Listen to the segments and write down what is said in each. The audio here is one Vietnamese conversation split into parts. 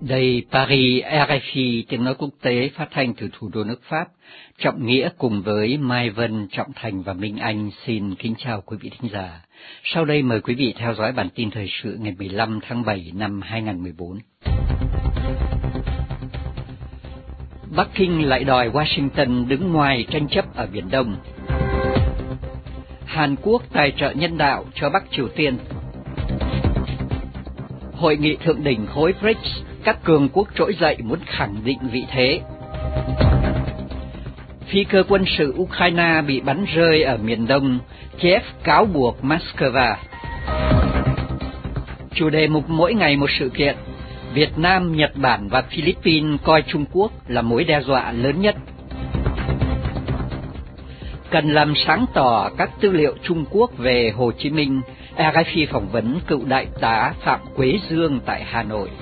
Đây Paris, RFI, tiếng nói quốc tế phát thanh từ thủ đô nước Pháp. Trọng Nghĩa cùng với Mai Vân, Trọng Thành và Minh Anh xin kính chào quý vị thính giả. Sau đây mời quý vị theo dõi bản tin thời sự ngày 15 tháng 7 năm 2014. Bắc Kinh lại đòi Washington đứng ngoài tranh chấp ở Biển Đông. Hàn Quốc tài trợ nhân đạo cho Bắc Triều Tiên. Hội nghị thượng đỉnh khối BRICS, các cường quốc trỗi dậy muốn khẳng định vị thế. Phi cơ quân sự Ukraine bị bắn rơi ở miền Đông, Kiev cáo buộc Moscow. Chủ đề mục mỗi ngày một sự kiện, Việt Nam, Nhật Bản và Philippines coi Trung Quốc là mối đe dọa lớn nhất. Cần làm sáng tỏ các tư liệu Trung Quốc về Hồ Chí Minh, RFI phỏng vấn cựu đại tá Phạm Quế Dương tại Hà Nội.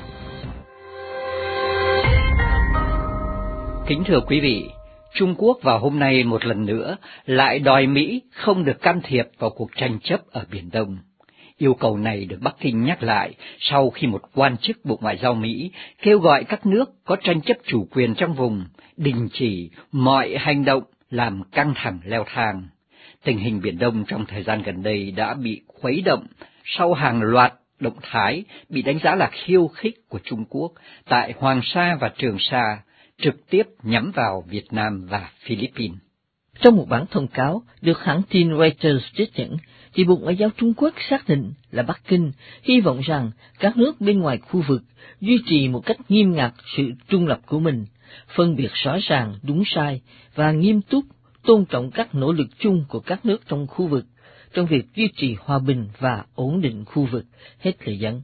Kính thưa quý vị, Trung Quốc vào hôm nay một lần nữa lại đòi Mỹ không được can thiệp vào cuộc tranh chấp ở Biển Đông. Yêu cầu này được Bắc Kinh nhắc lại sau khi một quan chức Bộ Ngoại giao Mỹ kêu gọi các nước có tranh chấp chủ quyền trong vùng đình chỉ mọi hành động làm căng thẳng leo thang. Tình hình Biển Đông trong thời gian gần đây đã bị khuấy động sau hàng loạt động thái bị đánh giá là khiêu khích của Trung Quốc tại Hoàng Sa và Trường Sa, trực tiếp nhắm vào Việt Nam và Philippines. Trong một bản thông cáo được hãng tin Reuters trích dẫn, thì Bộ Ngoại giao Trung Quốc xác định là Bắc Kinh hy vọng rằng các nước bên ngoài khu vực duy trì một cách nghiêm ngặt sự trung lập của mình, phân biệt rõ ràng đúng sai và nghiêm túc tôn trọng các nỗ lực chung của các nước trong khu vực trong việc duy trì hòa bình và ổn định khu vực, hết lời dẫn.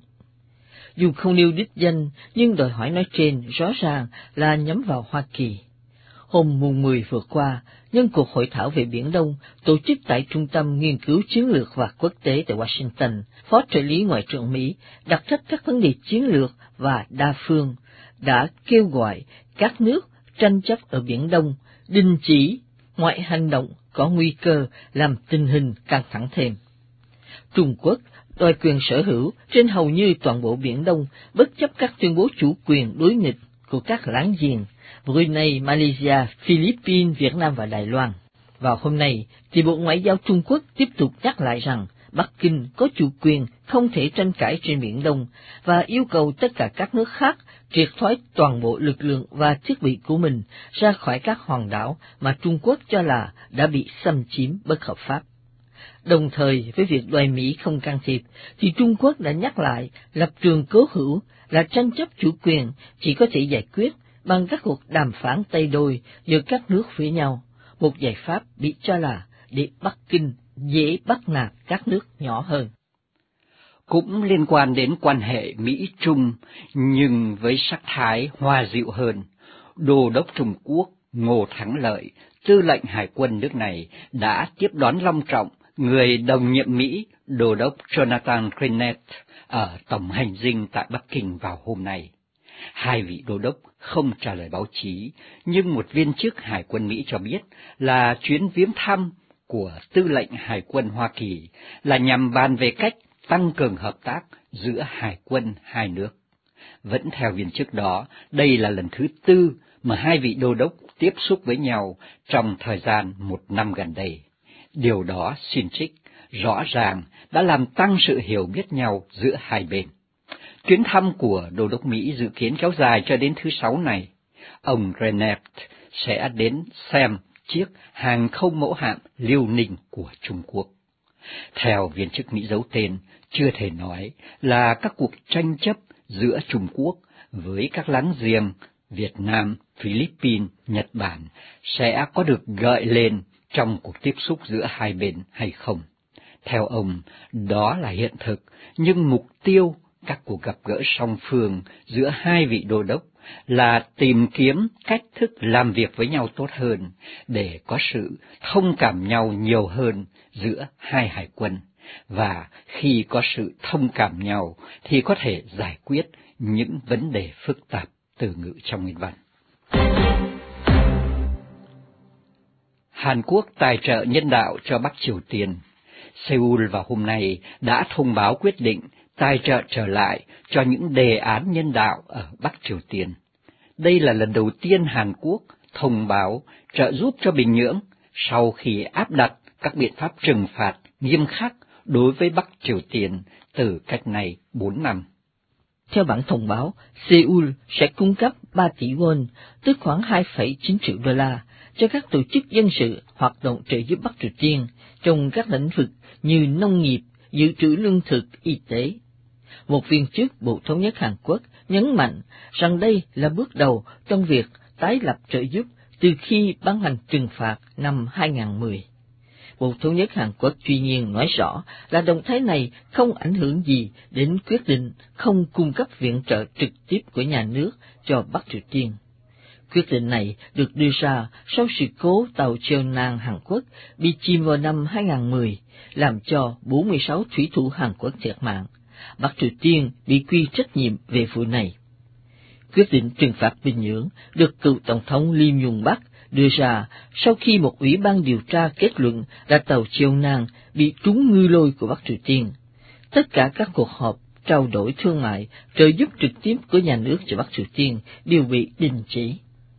Dù không nêu đích danh, nhưng đòi hỏi nói trên rõ ràng là nhắm vào Hoa Kỳ. Hôm mùng 10 vừa qua, nhân cuộc hội thảo về Biển Đông tổ chức tại Trung tâm Nghiên cứu Chiến lược và Quốc tế tại Washington, Phó trợ lý Ngoại trưởng Mỹ đặc trách các vấn đề chiến lược và đa phương đã kêu gọi các nước tranh chấp ở Biển Đông đình chỉ mọi hành động có nguy cơ làm tình hình căng thẳng thêm. Trung Quốc đòi quyền sở hữu trên hầu như toàn bộ Biển Đông, bất chấp các tuyên bố chủ quyền đối nghịch của các láng giềng Brunei, Malaysia, Philippines, Việt Nam và Đài Loan. Vào hôm nay, thì Bộ Ngoại giao Trung Quốc tiếp tục nhắc lại rằng Bắc Kinh có chủ quyền không thể tranh cãi trên Biển Đông và yêu cầu tất cả các nước khác triệt thoái toàn bộ lực lượng và thiết bị của mình ra khỏi các hòn đảo mà Trung Quốc cho là đã bị xâm chiếm bất hợp pháp. Đồng thời với việc đòi Mỹ không can thiệp, thì Trung Quốc đã nhắc lại lập trường cố hữu là tranh chấp chủ quyền chỉ có thể giải quyết bằng các cuộc đàm phán tay đôi giữa các nước với nhau, một giải pháp bị cho là để Bắc Kinh dễ bắt nạt các nước nhỏ hơn. Cũng liên quan đến quan hệ Mỹ-Trung, nhưng với sắc thái hòa dịu hơn, Đô đốc Trung Quốc Ngô Thắng Lợi, tư lệnh Hải quân nước này, đã tiếp đón long trọng người đồng nhiệm Mỹ, Đô đốc Jonathan Krennet, ở tổng hành dinh tại Bắc Kinh vào hôm nay. Hai vị đô đốc không trả lời báo chí, nhưng một viên chức Hải quân Mỹ cho biết là chuyến viếng thăm của tư lệnh Hải quân Hoa Kỳ là nhằm bàn về cách tăng cường hợp tác giữa Hải quân hai nước. Vẫn theo viên chức đó, đây là lần thứ tư mà hai vị đô đốc tiếp xúc với nhau trong thời gian một năm gần đây. Điều đó xin trích rõ ràng đã làm tăng sự hiểu biết nhau giữa hai bên. Chuyến thăm của Đô đốc Mỹ dự kiến kéo dài cho đến thứ Sáu này. Ông Krennet sẽ đến xem chiếc hàng không mẫu hạm Liêu Ninh của Trung Quốc. Theo viên chức Mỹ giấu tên, chưa thể nói là các cuộc tranh chấp giữa Trung Quốc với các láng giềng Việt Nam, Philippines, Nhật Bản sẽ có được gợi lên trong cuộc tiếp xúc giữa hai bên hay không. Theo ông, đó là hiện thực, nhưng mục tiêu các cuộc gặp gỡ song phương giữa hai vị đô đốc là tìm kiếm cách thức làm việc với nhau tốt hơn, để có sự thông cảm nhau nhiều hơn giữa hai hải quân, và khi có sự thông cảm nhau thì có thể giải quyết những vấn đề phức tạp từ ngữ trong nguyên văn. Hàn Quốc tài trợ nhân đạo cho Bắc Triều Tiên. Seoul vào hôm nay đã thông báo quyết định tài trợ trở lại cho những đề án nhân đạo ở Bắc Triều Tiên. Đây là lần đầu tiên Hàn Quốc thông báo trợ giúp cho Bình Nhưỡng sau khi áp đặt các biện pháp trừng phạt nghiêm khắc đối với Bắc Triều Tiên từ cách nay 4 năm. Theo bản thông báo, Seoul sẽ cung cấp 3 tỷ won, tức khoảng 2,9 triệu đô la, cho các tổ chức dân sự hoạt động trợ giúp Bắc Triều Tiên trong các lĩnh vực như nông nghiệp, dự trữ lương thực, y tế. Một viên chức Bộ Thống nhất Hàn Quốc nhấn mạnh rằng đây là bước đầu trong việc tái lập trợ giúp từ khi ban hành trừng phạt năm 2010. Bộ Thống nhất Hàn Quốc tuy nhiên nói rõ là động thái này không ảnh hưởng gì đến quyết định không cung cấp viện trợ trực tiếp của nhà nước cho Bắc Triều Tiên. Quyết định này được đưa ra sau sự cố tàu Cheonan Hàn Quốc bị chìm vào năm 2010, làm cho 46 thủy thủ Hàn Quốc thiệt mạng. Bắc Triều Tiên bị quy trách nhiệm về vụ này. Quyết định trừng phạt Bình Nhưỡng được cựu Tổng thống Lee Myung-bak đưa ra sau khi một ủy ban điều tra kết luận là tàu Cheonan bị trúng ngư lôi của Bắc Triều Tiên. Tất cả các cuộc họp, trao đổi thương mại, trợ giúp trực tiếp của nhà nước cho Bắc Triều Tiên đều bị đình chỉ.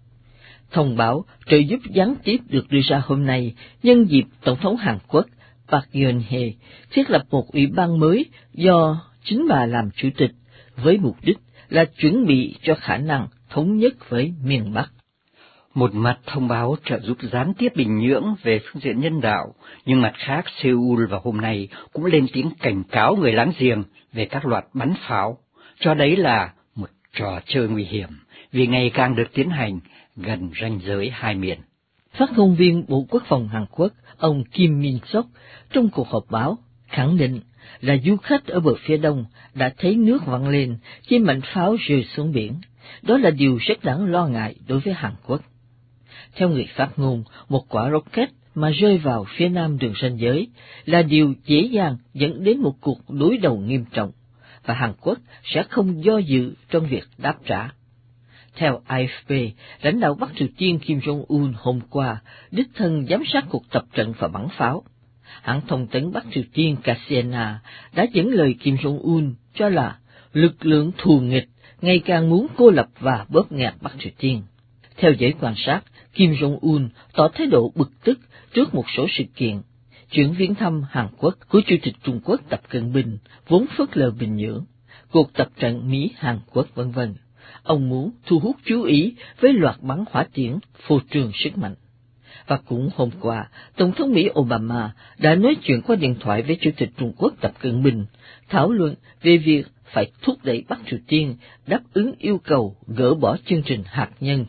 Thông báo trợ giúp gián tiếp được đưa ra hôm nay nhân dịp Tổng thống Hàn Quốc Park Geun-hye thiết lập một ủy ban mới do chính bà làm chủ tịch, với mục đích là chuẩn bị cho khả năng thống nhất với miền Bắc. Một mặt thông báo trợ giúp gián tiếp Bình Nhưỡng về phương diện nhân đạo, nhưng mặt khác Seoul vào hôm nay cũng lên tiếng cảnh cáo người láng giềng về các loạt bắn pháo, cho đấy là một trò chơi nguy hiểm vì ngày càng được tiến hành gần ranh giới hai miền. Phát ngôn viên Bộ Quốc phòng Hàn Quốc, ông Kim Min-sok, trong cuộc họp báo, khẳng định là du khách ở bờ phía đông đã thấy nước văng lên khi mảnh pháo rơi xuống biển. Đó là điều rất đáng lo ngại đối với Hàn Quốc. Theo người phát ngôn, một quả rocket mà rơi vào phía nam đường ranh giới là điều dễ dàng dẫn đến một cuộc đối đầu nghiêm trọng, và Hàn Quốc sẽ không do dự trong việc đáp trả. Theo AFP, lãnh đạo Bắc Triều Tiên Kim Jong-un hôm qua đích thân giám sát cuộc tập trận và bắn pháo. Hãng thông tấn Bắc Triều Tiên KCNA đã dẫn lời Kim Jong-un cho là lực lượng thù nghịch ngày càng muốn cô lập và bóp nghẹt Bắc Triều Tiên. Theo giới quan sát, Kim Jong-un tỏ thái độ bực tức trước một số sự kiện. Chuyến viếng thăm Hàn Quốc của Chủ tịch Trung Quốc Tập Cận Bình vốn phớt lờ Bình Nhưỡng, cuộc tập trận Mỹ-Hàn Quốc v.v. Ông muốn thu hút chú ý với loạt bắn hỏa tiễn phô trương sức mạnh. Và cũng hôm qua, Tổng thống Mỹ Obama đã nói chuyện qua điện thoại với Chủ tịch Trung Quốc Tập Cận Bình, thảo luận về việc phải thúc đẩy Bắc Triều Tiên đáp ứng yêu cầu gỡ bỏ chương trình hạt nhân.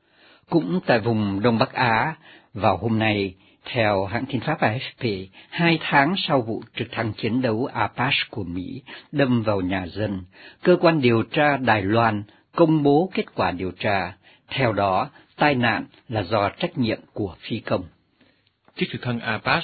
Cũng tại vùng Đông Bắc Á, vào hôm nay, theo hãng tin Pháp AFP, 2 tháng sau vụ trực thăng chiến đấu Apache của Mỹ đâm vào nhà dân, cơ quan điều tra Đài Loan công bố kết quả điều tra. Theo đó, tai nạn là do trách nhiệm của phi công. Chiếc trực thăng Apache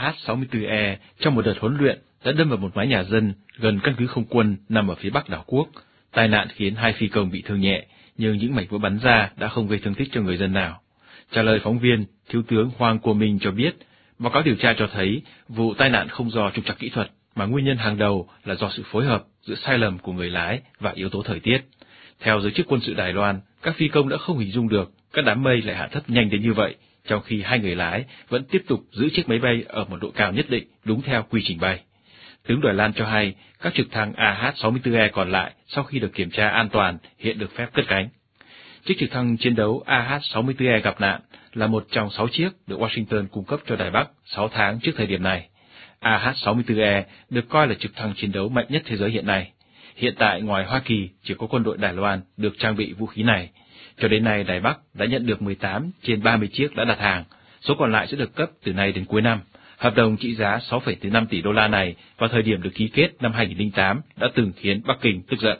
AH-64E trong một đợt huấn luyện đã đâm vào một mái nhà dân gần căn cứ không quân nằm ở phía bắc đảo quốc. Tai nạn khiến 2 phi công bị thương nhẹ, nhưng những mảnh vỡ bắn ra đã không gây thương tích cho người dân nào. Trả lời phóng viên, Thiếu tướng Hoàng Quốc Minh cho biết, báo cáo điều tra cho thấy vụ tai nạn không do trục trặc kỹ thuật, mà nguyên nhân hàng đầu là do sự phối hợp giữa sai lầm của người lái và yếu tố thời tiết. Theo giới chức quân sự Đài Loan, các phi công đã không hình dung được các đám mây lại hạ thấp nhanh đến như vậy, trong khi 2 người lái vẫn tiếp tục giữ chiếc máy bay ở một độ cao nhất định đúng theo quy trình bay. Tướng Đài Loan cho hay các trực thăng AH-64E còn lại sau khi được kiểm tra an toàn hiện được phép cất cánh. Chiếc trực thăng chiến đấu AH-64E gặp nạn là một trong 6 chiếc được Washington cung cấp cho Đài Bắc 6 tháng trước thời điểm này. AH-64E được coi là trực thăng chiến đấu mạnh nhất thế giới hiện nay. Hiện tại ngoài Hoa Kỳ chỉ có quân đội Đài Loan được trang bị vũ khí này. Cho đến nay Đài Bắc đã nhận được 18 trên 30 chiếc đã đặt hàng, số còn lại sẽ được cấp từ nay đến cuối năm. Hợp đồng trị giá 6,5 tỷ đô la này vào thời điểm được ký kết năm 2008 đã từng khiến Bắc Kinh tức giận.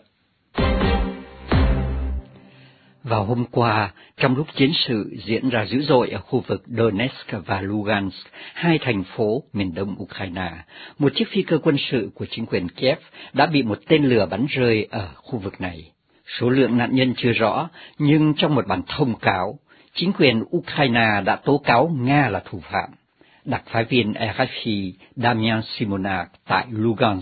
Vào hôm qua, trong lúc chiến sự diễn ra dữ dội ở khu vực Donetsk và Lugansk, 2 thành phố miền đông Ukraine, một chiếc phi cơ quân sự của chính quyền Kiev đã bị một tên lửa bắn rơi ở khu vực này. Số lượng nạn nhân chưa rõ, nhưng trong một bản thông cáo, chính quyền Ukraine đã tố cáo Nga là thủ phạm. Đặc phái viên RFI Damian Simonak tại Lugansk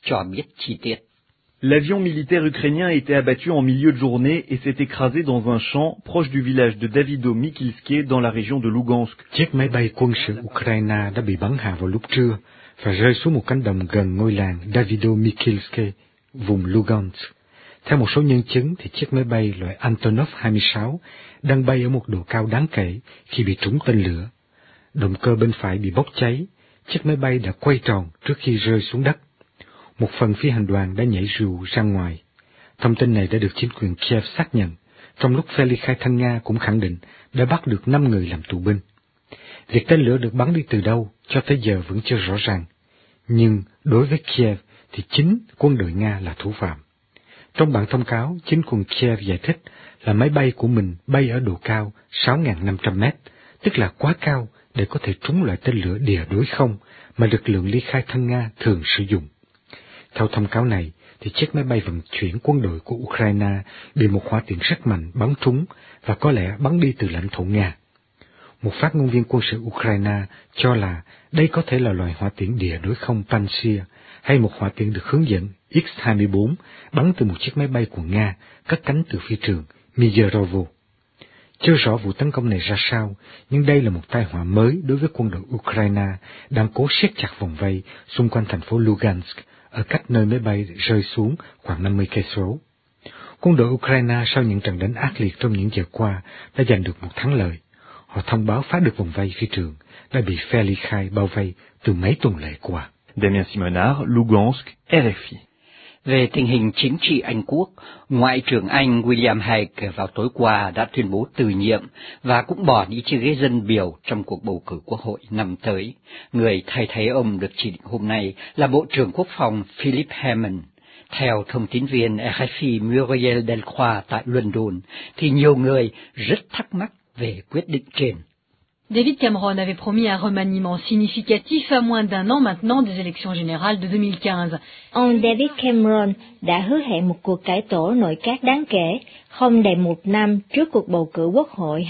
cho biết chi tiết. L'avion militaire ukrainien a été abattu en milieu de journée et s'est écrasé dans un champ proche du village de Davydo-Mykilske dans la région de Lugansk. Chiếc máy bay quân sự Ukraine đã bị bắn hạ vào lúc trưa và rơi xuống một cánh đồng gần ngôi làng Davydo-Mykilske, vùng Lugansk. Theo một số nhân chứng thì chiếc máy bay loại Antonov 26 đang bay ở một độ cao đáng kể khi bị trúng tên lửa. Động cơ bên phải bị bốc cháy, chiếc máy bay đã quay tròn trước khi rơi xuống đất. Một phần phi hành đoàn đã nhảy dù ra ngoài. Thông tin này đã được chính quyền Kiev xác nhận, trong lúc phe ly khai thân Nga cũng khẳng định đã bắt được 5 người làm tù binh. Việc tên lửa được bắn đi từ đâu cho tới giờ vẫn chưa rõ ràng, nhưng đối với Kiev thì chính quân đội Nga là thủ phạm. Trong bản thông cáo, chính quyền Kiev giải thích là máy bay của mình bay ở độ cao 6.500 mét, tức là quá cao để có thể trúng loại tên lửa địa đối không mà lực lượng ly khai thân Nga thường sử dụng. Theo thông cáo này, thì chiếc máy bay vận chuyển quân đội của Ukraine bị một hỏa tiễn rất mạnh bắn trúng và có lẽ bắn đi từ lãnh thổ Nga. Một phát ngôn viên quân sự Ukraine cho là đây có thể là loại hỏa tiễn địa đối không Pantsir hay một hỏa tiễn được hướng dẫn X-24 bắn từ một chiếc máy bay của Nga cất cánh từ phi trường Mirovo. Chưa rõ vụ tấn công này ra sao, nhưng đây là một tai họa mới đối với quân đội Ukraine đang cố siết chặt vòng vây xung quanh thành phố Lugansk, ở cách nơi máy bay rơi xuống khoảng 50 cây số. Quân đội Ukraine sau những trận đánh ác liệt trong những giờ qua đã giành được một thắng lợi. Họ thông báo phá được vòng vây phi trường đã bị phe ly khai bao vây từ mấy tuần lễ qua. Damien Simonard, Lugansk, RFI. Về tình hình chính trị Anh Quốc, Ngoại trưởng Anh William Hague vào tối qua đã tuyên bố từ nhiệm và cũng bỏ đi chiếc ghế dân biểu trong cuộc bầu cử quốc hội năm tới. Người thay thế ông được chỉ định hôm nay là Bộ trưởng Quốc phòng Philip Hammond. Theo thông tín viên RFI Muriel Delcroix tại London, thì nhiều người rất thắc mắc về quyết định trên. David Cameron avait promis un remaniement significatif à moins d'un an maintenant des élections générales de 2015. Ông David Cameron đã hứa hẹn một cuộc cải tổ nội các đáng kể, không đầy một năm trước cuộc bầu cử quốc hội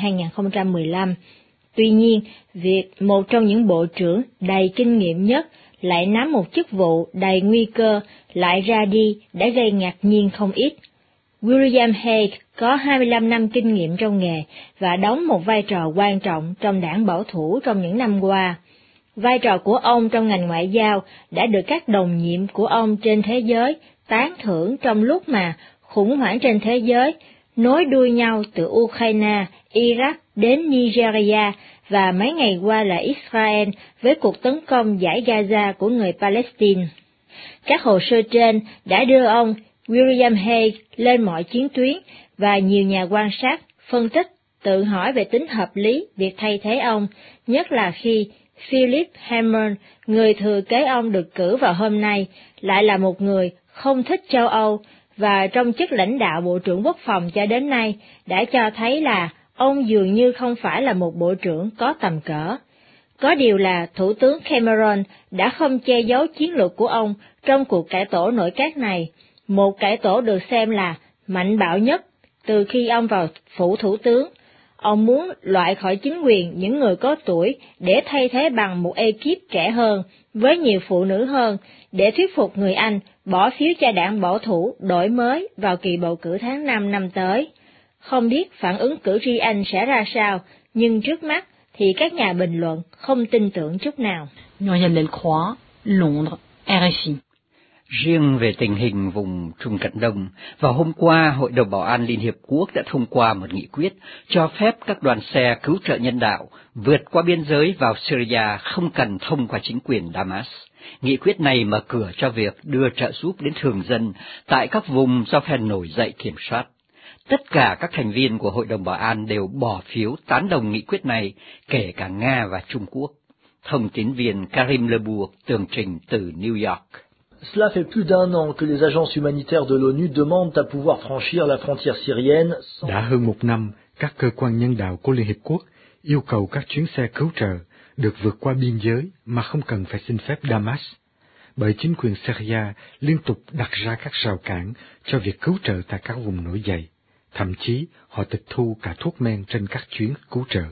2015. Tuy nhiên, việc một trong những bộ trưởng đầy kinh nghiệm nhất lại nắm một chức vụ đầy nguy cơ lại ra đi đã gây ngạc nhiên không ít. William Hague có 25 năm kinh nghiệm trong nghề và đóng một vai trò quan trọng trong đảng bảo thủ trong những năm qua. Vai trò của ông trong ngành ngoại giao đã được các đồng nhiệm của ông trên thế giới tán thưởng trong lúc mà khủng hoảng trên thế giới nối đuôi nhau từ Ukraine, Iraq đến Nigeria và mấy ngày qua là Israel với cuộc tấn công dải Gaza của người Palestine. Các hồ sơ trên đã đưa ông William Hague lên mọi chiến tuyến và nhiều nhà quan sát, phân tích, tự hỏi về tính hợp lý việc thay thế ông, nhất là khi Philip Hammond, người thừa kế ông được cử vào hôm nay, lại là một người không thích châu Âu và trong chức lãnh đạo Bộ trưởng Quốc phòng cho đến nay đã cho thấy là ông dường như không phải là một bộ trưởng có tầm cỡ. Có điều là Thủ tướng Cameron đã không che giấu chiến lược của ông trong cuộc cải tổ nội các này, một cải tổ được xem là mạnh bạo nhất từ khi ông vào phủ thủ tướng. Ông muốn loại khỏi chính quyền những người có tuổi để thay thế bằng một ekip trẻ hơn, với nhiều phụ nữ hơn, để thuyết phục người Anh bỏ phiếu cho đảng bảo thủ đổi mới vào kỳ bầu cử tháng 5 năm tới. Không biết phản ứng cử tri Anh sẽ ra sao, nhưng trước mắt thì các nhà bình luận không tin tưởng chút nào. Muriel Delcroix, Londres, RFI. Riêng về tình hình vùng Trung Cận Đông, vào hôm qua, Hội đồng Bảo an Liên Hiệp Quốc đã thông qua một nghị quyết cho phép các đoàn xe cứu trợ nhân đạo vượt qua biên giới vào Syria không cần thông qua chính quyền Damas. Nghị quyết này mở cửa cho việc đưa trợ giúp đến thường dân tại các vùng do phe nổi dậy kiểm soát. Tất cả các thành viên của Hội đồng Bảo an đều bỏ phiếu tán đồng nghị quyết này, kể cả Nga và Trung Quốc. Thông tín viên Karim Lebourg tường trình từ New York. Cela fait plus d'un an que les agences humanitaires de l'ONU demandent à pouvoir franchir la frontière syrienne. Đã hơn một năm, các cơ quan nhân đạo của Liên Hiệp Quốc yêu cầu các chuyến xe cứu trợ được vượt qua biên giới mà không cần phải xin phép Damas, bởi chính quyền Syria liên tục đặt ra các rào cản cho việc cứu trợ tại các vùng nổi dậy. Thậm chí, họ tịch thu cả thuốc men trên các chuyến cứu trợ.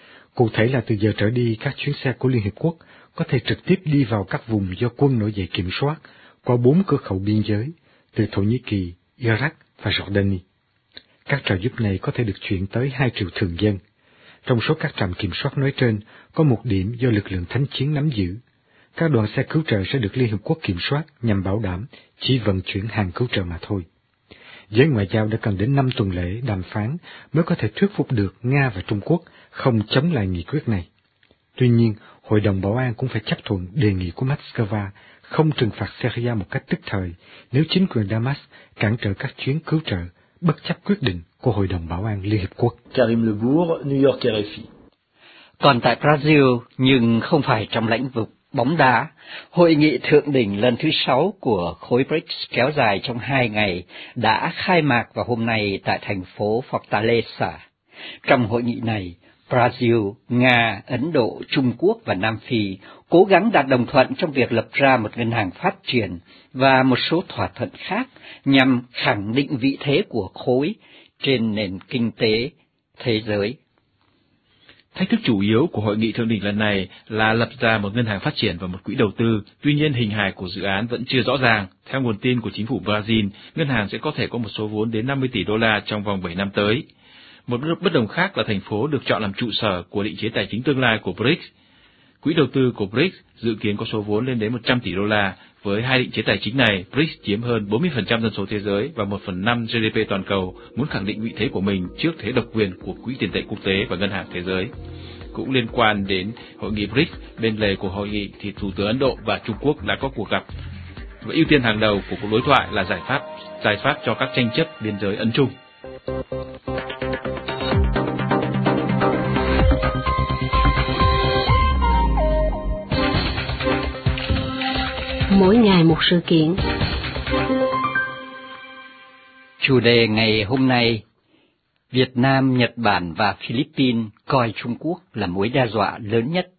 Cụ thể là từ giờ trở đi, các chuyến xe của Liên Hiệp Quốc có thể trực tiếp đi vào các vùng do quân nổi dậy kiểm soát, qua 4 cửa khẩu biên giới từ Thổ Nhĩ Kỳ, Iraq và Jordani. Các trợ giúp này có thể được chuyển tới 2 triệu thường dân. Trong số các trạm kiểm soát nói trên, có một điểm do lực lượng thánh chiến nắm giữ. Các đoàn xe cứu trợ sẽ được Liên Hợp Quốc kiểm soát nhằm bảo đảm chỉ vận chuyển hàng cứu trợ mà thôi. Giới ngoại giao đã cần đến 5 tuần lễ đàm phán mới có thể thuyết phục được Nga và Trung Quốc không chống lại nghị quyết này. Tuy nhiên, Hội đồng Bảo an cũng phải chấp thuận đề nghị của Moscow không trừng phạt Syria một cách tức thời nếu chính quyền Damas cản trở các chuyến cứu trợ, bất chấp quyết định của Hội đồng Bảo an Liên Hợp Quốc. Karim Lebourg, New York RFI. Còn tại Brazil, nhưng không phải trong lĩnh vực bóng đá, hội nghị thượng đỉnh lần thứ 6 của khối BRICS kéo dài trong 2 ngày đã khai mạc vào hôm nay tại thành phố Fortaleza. Trong hội nghị này, Brazil, Nga, Ấn Độ, Trung Quốc và Nam Phi cố gắng đạt đồng thuận trong việc lập ra một ngân hàng phát triển và một số thỏa thuận khác nhằm khẳng định vị thế của khối trên nền kinh tế thế giới. Thách thức chủ yếu của hội nghị thượng đỉnh lần này là lập ra một ngân hàng phát triển và một quỹ đầu tư, tuy nhiên hình hài của dự án vẫn chưa rõ ràng. Theo nguồn tin của chính phủ Brazil, ngân hàng sẽ có thể có một số vốn đến 50 tỷ đô la trong vòng 7 năm tới. Một bất đồng khác là thành phố được chọn làm trụ sở của định chế tài chính tương lai của BRICS. Quỹ đầu tư của BRICS dự kiến có số vốn lên đến 100 tỷ đô la. Với hai định chế tài chính này, BRICS chiếm hơn 40% dân số thế giới và 1/5 GDP toàn cầu, muốn khẳng định vị thế của mình trước thế độc quyền của Quỹ tiền tệ quốc tế và Ngân hàng Thế giới. Cũng liên quan đến hội nghị BRICS, bên lề của hội nghị thì Thủ tướng Ấn Độ và Trung Quốc đã có cuộc gặp. Và ưu tiên hàng đầu của cuộc đối thoại là giải pháp cho các tranh chấp biên giới Ấn Trung. Mỗi ngày một sự kiện. Chủ đề ngày hôm nay, Việt Nam, Nhật Bản và Philippines coi Trung Quốc là mối đe dọa lớn nhất.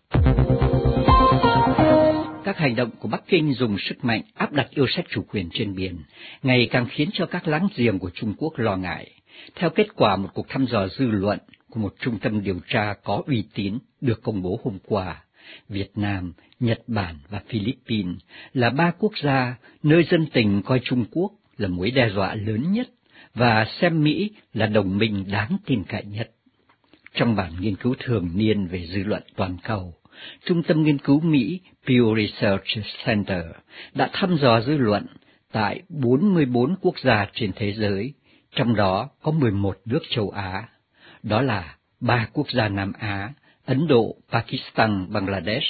Các hành động của Bắc Kinh dùng sức mạnh áp đặt yêu sách chủ quyền trên biển ngày càng khiến cho các láng giềng của Trung Quốc lo ngại. Theo kết quả một cuộc thăm dò dư luận của một trung tâm điều tra có uy tín được công bố hôm qua, Việt Nam, Nhật Bản và Philippines là 3 quốc gia nơi dân tình coi Trung Quốc là mối đe dọa lớn nhất và xem Mỹ là đồng minh đáng tin cậy nhất. Trong bản nghiên cứu thường niên về dư luận toàn cầu, Trung tâm Nghiên cứu Mỹ Pew Research Center đã thăm dò dư luận tại 44 quốc gia trên thế giới, trong đó có 11 nước châu Á. Đó là 3 quốc gia Nam Á, Ấn Độ, Pakistan, Bangladesh,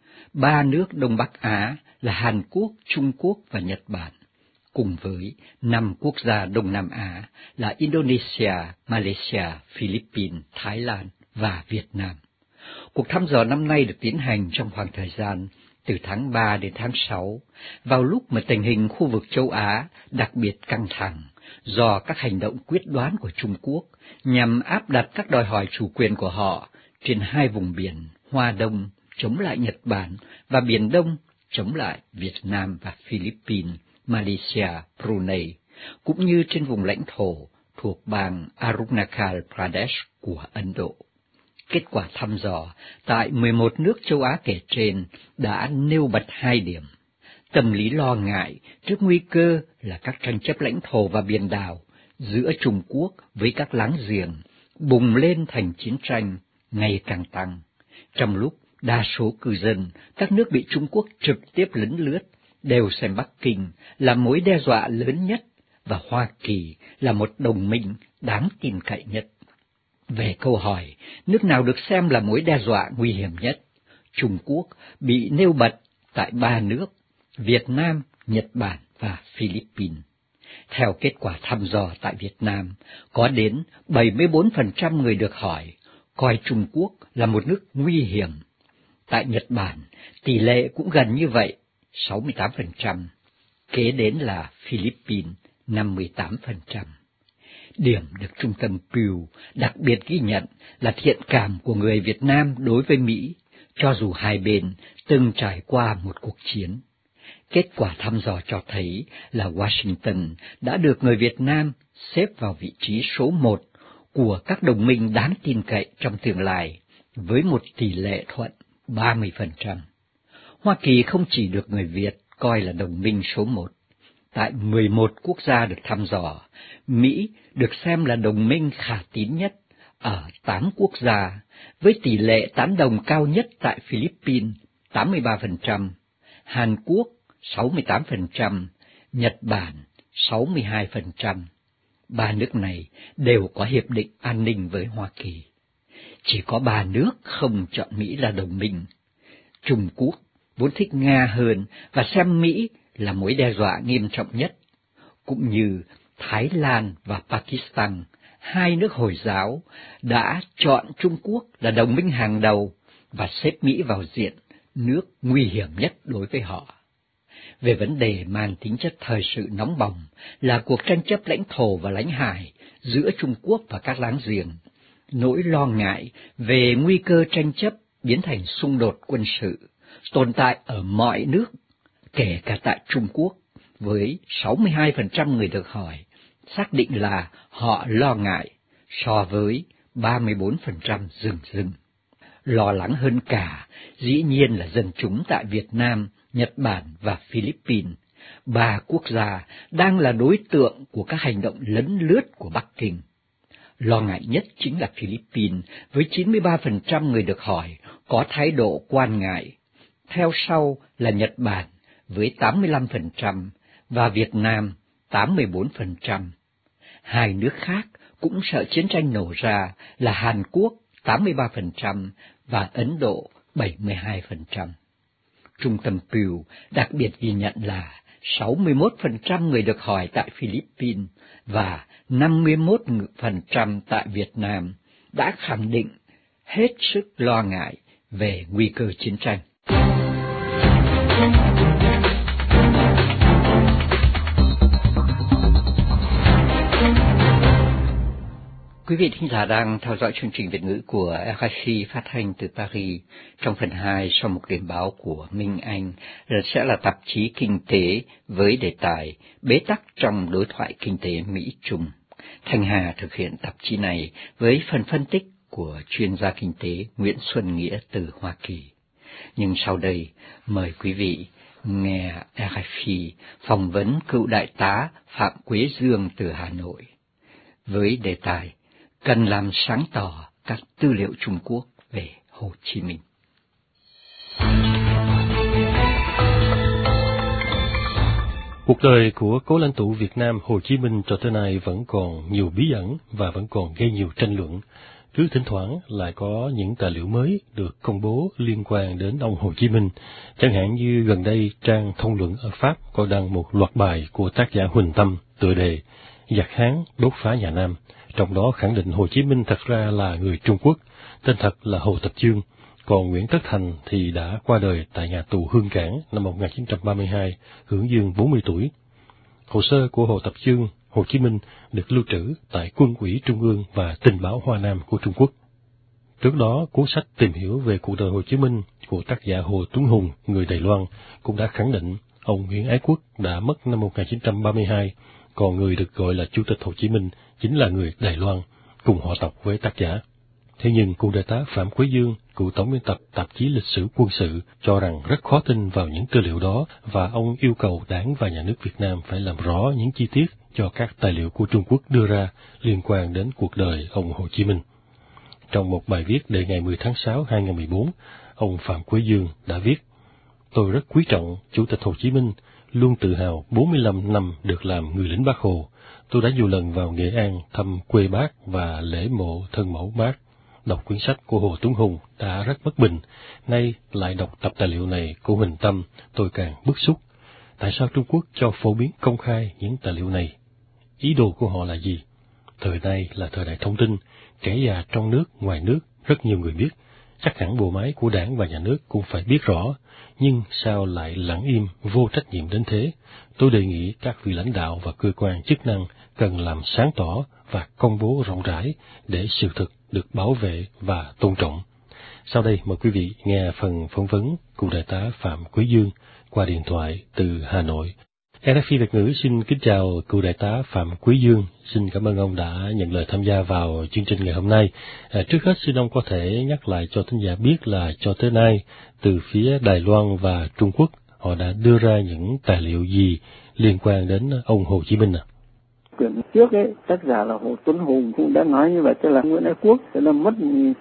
3 nước Đông Bắc Á là Hàn Quốc, Trung Quốc và Nhật Bản, cùng với 5 quốc gia Đông Nam Á là Indonesia, Malaysia, Philippines, Thái Lan và Việt Nam. Cuộc thăm dò năm nay được tiến hành trong khoảng thời gian từ tháng 3 đến tháng 6, vào lúc mà tình hình khu vực châu Á đặc biệt căng thẳng do các hành động quyết đoán của Trung Quốc nhằm áp đặt các đòi hỏi chủ quyền của họ trên 2 vùng biển Hoa Đông chống lại Nhật Bản và Biển Đông chống lại Việt Nam và Philippines, Malaysia, Brunei, cũng như trên vùng lãnh thổ thuộc bang Arunachal Pradesh của Ấn Độ. Kết quả thăm dò tại 11 nước châu Á kể trên đã nêu bật 2 điểm. Tâm lý lo ngại trước nguy cơ là các tranh chấp lãnh thổ và biển đảo giữa Trung Quốc với các láng giềng bùng lên thành chiến tranh ngày càng tăng, trong lúc đa số cư dân các nước bị Trung Quốc trực tiếp lấn lướt đều xem Bắc Kinh là mối đe dọa lớn nhất và Hoa Kỳ là một đồng minh đáng tin cậy nhất. Về câu hỏi, nước nào được xem là mối đe dọa nguy hiểm nhất, Trung Quốc bị nêu bật tại 3 nước, Việt Nam, Nhật Bản và Philippines. Theo kết quả thăm dò tại Việt Nam, có đến 74% người được hỏi coi Trung Quốc là một nước nguy hiểm. Tại Nhật Bản, tỷ lệ cũng gần như vậy, 68%. Kế đến là Philippines, 58%. Điểm được Trung tâm Pew đặc biệt ghi nhận là thiện cảm của người Việt Nam đối với Mỹ, cho dù hai bên từng trải qua một cuộc chiến. Kết quả thăm dò cho thấy là Washington đã được người Việt Nam xếp vào vị trí số 1 của các đồng minh đáng tin cậy trong tương lai, với một tỷ lệ thuận 30%. Hoa Kỳ không chỉ được người Việt coi là đồng minh số 1. Tại 11 quốc gia được thăm dò, Mỹ được xem là đồng minh khả tín nhất ở 8 quốc gia, với tỷ lệ tán đồng cao nhất tại Philippines 83%, Hàn Quốc 68%, Nhật Bản 62%. Ba nước này đều có hiệp định an ninh với Hoa Kỳ. Chỉ có 3 nước không chọn Mỹ là đồng minh. Trung Quốc vốn thích Nga hơn và xem Mỹ là mối đe dọa nghiêm trọng nhất, cũng như Thái Lan và Pakistan, 2 nước Hồi giáo, đã chọn Trung Quốc là đồng minh hàng đầu và xếp Mỹ vào diện nước nguy hiểm nhất đối với họ. Về vấn đề mang tính chất thời sự nóng bỏng là cuộc tranh chấp lãnh thổ và lãnh hải giữa Trung Quốc và các láng giềng, nỗi lo ngại về nguy cơ tranh chấp biến thành xung đột quân sự tồn tại ở mọi nước, kể cả tại Trung Quốc, với 62% người được hỏi xác định là họ lo ngại so với 34% dừng. Lo lắng hơn cả, dĩ nhiên là dân chúng tại Việt Nam, Nhật Bản và Philippines, 3 quốc gia đang là đối tượng của các hành động lấn lướt của Bắc Kinh. Lo ngại nhất chính là Philippines, với 93% người được hỏi có thái độ quan ngại. Theo sau là Nhật Bản với 85% và Việt Nam 84%. 2 nước khác cũng sợ chiến tranh nổ ra là Hàn Quốc 83% và Ấn Độ 72%. Trung tâm Pew đặc biệt ghi nhận là 61% người được hỏi tại Philippines và 51% tại Việt Nam đã khẳng định hết sức lo ngại về nguy cơ chiến tranh. Quý vị thính giả đang theo dõi chương trình Việt ngữ của RFI phát thanh từ Paris. Trong phần 2, sau một điểm báo của Minh Anh, sẽ là tạp chí Kinh tế với đề tài Bế tắc trong đối thoại kinh tế Mỹ-Trung. Thanh Hà thực hiện tạp chí này với phần phân tích của chuyên gia kinh tế Nguyễn Xuân Nghĩa từ Hoa Kỳ. Nhưng sau đây, mời quý vị nghe RFI phỏng vấn cựu đại tá Phạm Quế Dương từ Hà Nội với đề tài cần làm sáng tỏ các tư liệu Trung Quốc về Hồ Chí Minh. Cuộc đời của cố lãnh tụ Việt Nam Hồ Chí Minh cho tới nay vẫn còn nhiều bí ẩn và vẫn còn gây nhiều tranh luận. Cứ thỉnh thoảng lại có những tài liệu mới được công bố liên quan đến ông Hồ Chí Minh. Chẳng hạn như gần đây trang Thông luận ở Pháp có đăng một loạt bài của tác giả Huỳnh Tâm tựa đề Giặc Hán đốt phá nhà Nam. Trong đó khẳng định Hồ Chí Minh thật ra là người Trung Quốc, tên thật là Hồ Tập Chương, còn Nguyễn Tất Thành thì đã qua đời tại nhà tù Hương Cảng năm 1932, hưởng dương 40 tuổi. Hồ sơ của Hồ Tập Chương, Hồ Chí Minh được lưu trữ tại Quân ủy Trung ương và Tình báo Hoa Nam của Trung Quốc. Trước đó, cuốn sách tìm hiểu về cuộc đời Hồ Chí Minh của tác giả Hồ Tuấn Hùng, người Đài Loan, cũng đã khẳng định ông Nguyễn Ái Quốc đã mất năm 1932, còn người được gọi là Chủ tịch Hồ Chí Minh chính là người Đài Loan, cùng họ tộc với tác giả. Thế nhưng, cựu đại tá Phạm Quế Dương, cựu tổng biên tập tạp chí Lịch sử Quân sự, cho rằng rất khó tin vào những tư liệu đó và ông yêu cầu Đảng và Nhà nước Việt Nam phải làm rõ những chi tiết cho các tài liệu của Trung Quốc đưa ra liên quan đến cuộc đời ông Hồ Chí Minh. Trong một bài viết đề ngày 10 tháng 6 2014, ông Phạm Quế Dương đã viết: Tôi rất quý trọng Chủ tịch Hồ Chí Minh, luôn tự hào 45 năm được làm người lính Bác Hồ. Tôi đã nhiều lần vào Nghệ An thăm quê Bác và lễ mộ thân mẫu Bác. Đọc quyển sách của Hồ Tuấn Hùng đã rất bất bình, nay lại đọc tập tài liệu này của Huỳnh Tâm, tôi càng bức xúc. Tại sao Trung Quốc cho phổ biến công khai những tài liệu này? Ý đồ của họ là gì? Thời nay là thời đại thông tin, trẻ già trong nước, ngoài nước, rất nhiều người biết. Chắc hẳn bộ máy của Đảng và Nhà nước cũng phải biết rõ, nhưng sao lại lặng im, vô trách nhiệm đến thế? Tôi đề nghị các vị lãnh đạo và cơ quan chức năng cần làm sáng tỏ và công bố rộng rãi để sự thực được bảo vệ và tôn trọng. Sau đây mời quý vị nghe phần phỏng vấn cựu đại tá Phạm Quế Dương qua điện thoại từ Hà Nội. RFI Việt ngữ xin kính chào cựu đại tá Phạm Quế Dương. Xin cảm ơn ông đã nhận lời tham gia vào chương trình ngày hôm nay. Trước hết xin ông có thể nhắc lại cho thính giả biết là cho tới nay, từ phía Đài Loan và Trung Quốc, họ đã đưa ra những tài liệu gì liên quan đến ông Hồ Chí Minh à? Quyển trước ấy, tác giả là Hồ Tuấn Hùng cũng đã nói như vậy, tức là Nguyễn Ái Quốc sẽ là mất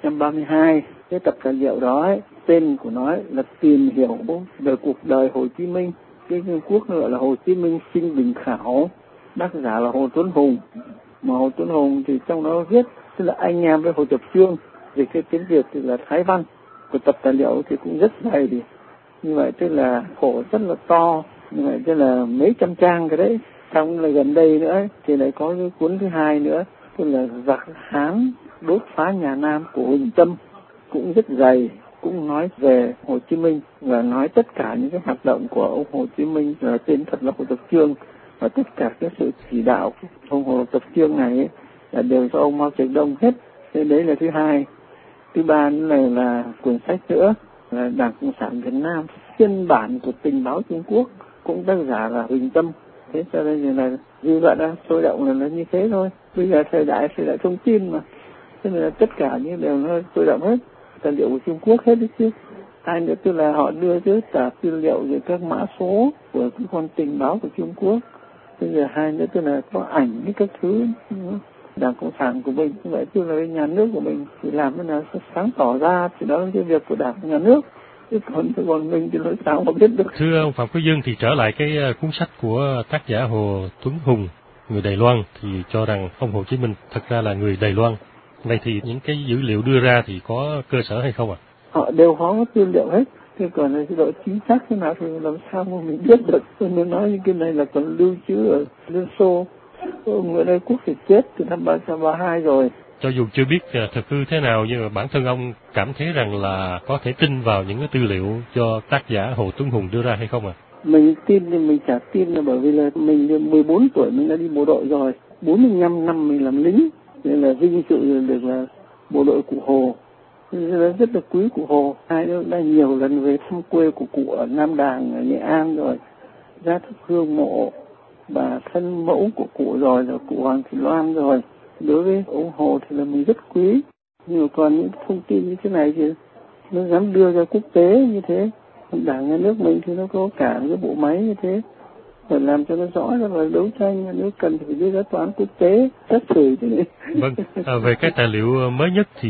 1932. Cái tập tài liệu đó ấy, tên của nó ấy, là tìm hiểu về cuộc đời Hồ Chí Minh. Cái cuốc gọi là Hồ Chí Minh sinh bình khảo, tác giả là Hồ Tuấn Hùng. Mà Hồ Tuấn Hùng thì trong đó viết tức là anh em với Hồ Tập Trương, vì cái tiếng Việt thì là Thái Văn. Của tập tài liệu thì cũng rất dày, thì như vậy tức là khổ rất là to, như vậy tức là mấy trăm trang cái đấy. Xong là gần đây nữa thì lại có cái cuốn thứ hai nữa, tức là Giặc Hán đốt phá nhà Nam của Huỳnh Tâm, cũng rất dày, cũng nói về Hồ Chí Minh và nói tất cả những cái hoạt động của ông Hồ Chí Minh, là tên thật là Hồ Tập Trương, và tất cả cái sự chỉ đạo của ông Hồ Tập Trương này ấy, là đều do ông Mao Trạch Đông hết. Thế đấy là thứ hai. Thứ ba nữa là quyển sách nữa là Đảng Cộng sản Việt Nam phiên bản của tình báo Trung Quốc, cũng tác giả là Huỳnh Tâm. Thế cho nên là dư luận đang sôi động là nó như thế thôi. Bây giờ thời đại thông tin mà, cho nên là tất cả những đều nó sôi động hết. Tài liệu của Trung Quốc hết đấy chứ. Hai nữa tức là họ đưa tất cả tư liệu về các mã số của cái con tình báo của Trung Quốc. Bây giờ hai nữa tức là có ảnh với các thứ. Đảng Cộng sản của mình, như vậy tức là cái nhà nước của mình thì làm thế nào sáng tỏ ra, thì đó là cái việc của Đảng và nhà nước. Chứ còn mình thì nói sao mà biết được. Thưa ông Phạm Quý Dương, thì trở lại cái cuốn sách của tác giả Hồ Tuấn Hùng, người Đài Loan, thì cho rằng ông Hồ Chí Minh thật ra là người Đài Loan. Vậy thì những cái dữ liệu đưa ra thì có cơ sở hay không ạ? Họ đều có tư liệu hết. Thế còn là cái độ chính xác thế nào thì làm sao mà mình biết được. Tôi mới nói những cái này là còn lưu trữ ở Liên Xô. Nguyễn Ái Quốc thì chết từ năm 1932 rồi. Cho dù chưa biết thực hư thế nào, nhưng mà bản thân ông cảm thấy rằng là có thể tin vào những cái tư liệu do tác giả Hồ Tuấn Hùng đưa ra hay không ạ? Mình tin thì mình chả tin là bởi vì là mình 14 tuổi mình đã đi bộ đội rồi, 45 năm mình làm lính, nên là vinh dự được là bộ đội Cụ Hồ. Nên rất là quý Cụ Hồ. Hai nữa đã nhiều lần về thăm quê của cụ ở Nam Đàng, ở Nghệ An rồi, ra thắp hương mộ bà thân mẫu của cụ rồi, là cụ Hoàng Thị Loan rồi. Đối với ông Hồ thì là mình rất quý, nhưng mà còn những thông tin như thế này thì nó dám đưa ra quốc tế như thế. Đảng nhà nước mình thì nó có cả cái bộ máy như thế, phải làm cho nó rõ ra và đấu tranh, nếu cần thì phải đưa ra tòa án quốc tế xét xử thế này. Vâng, về cái tài liệu mới nhất thì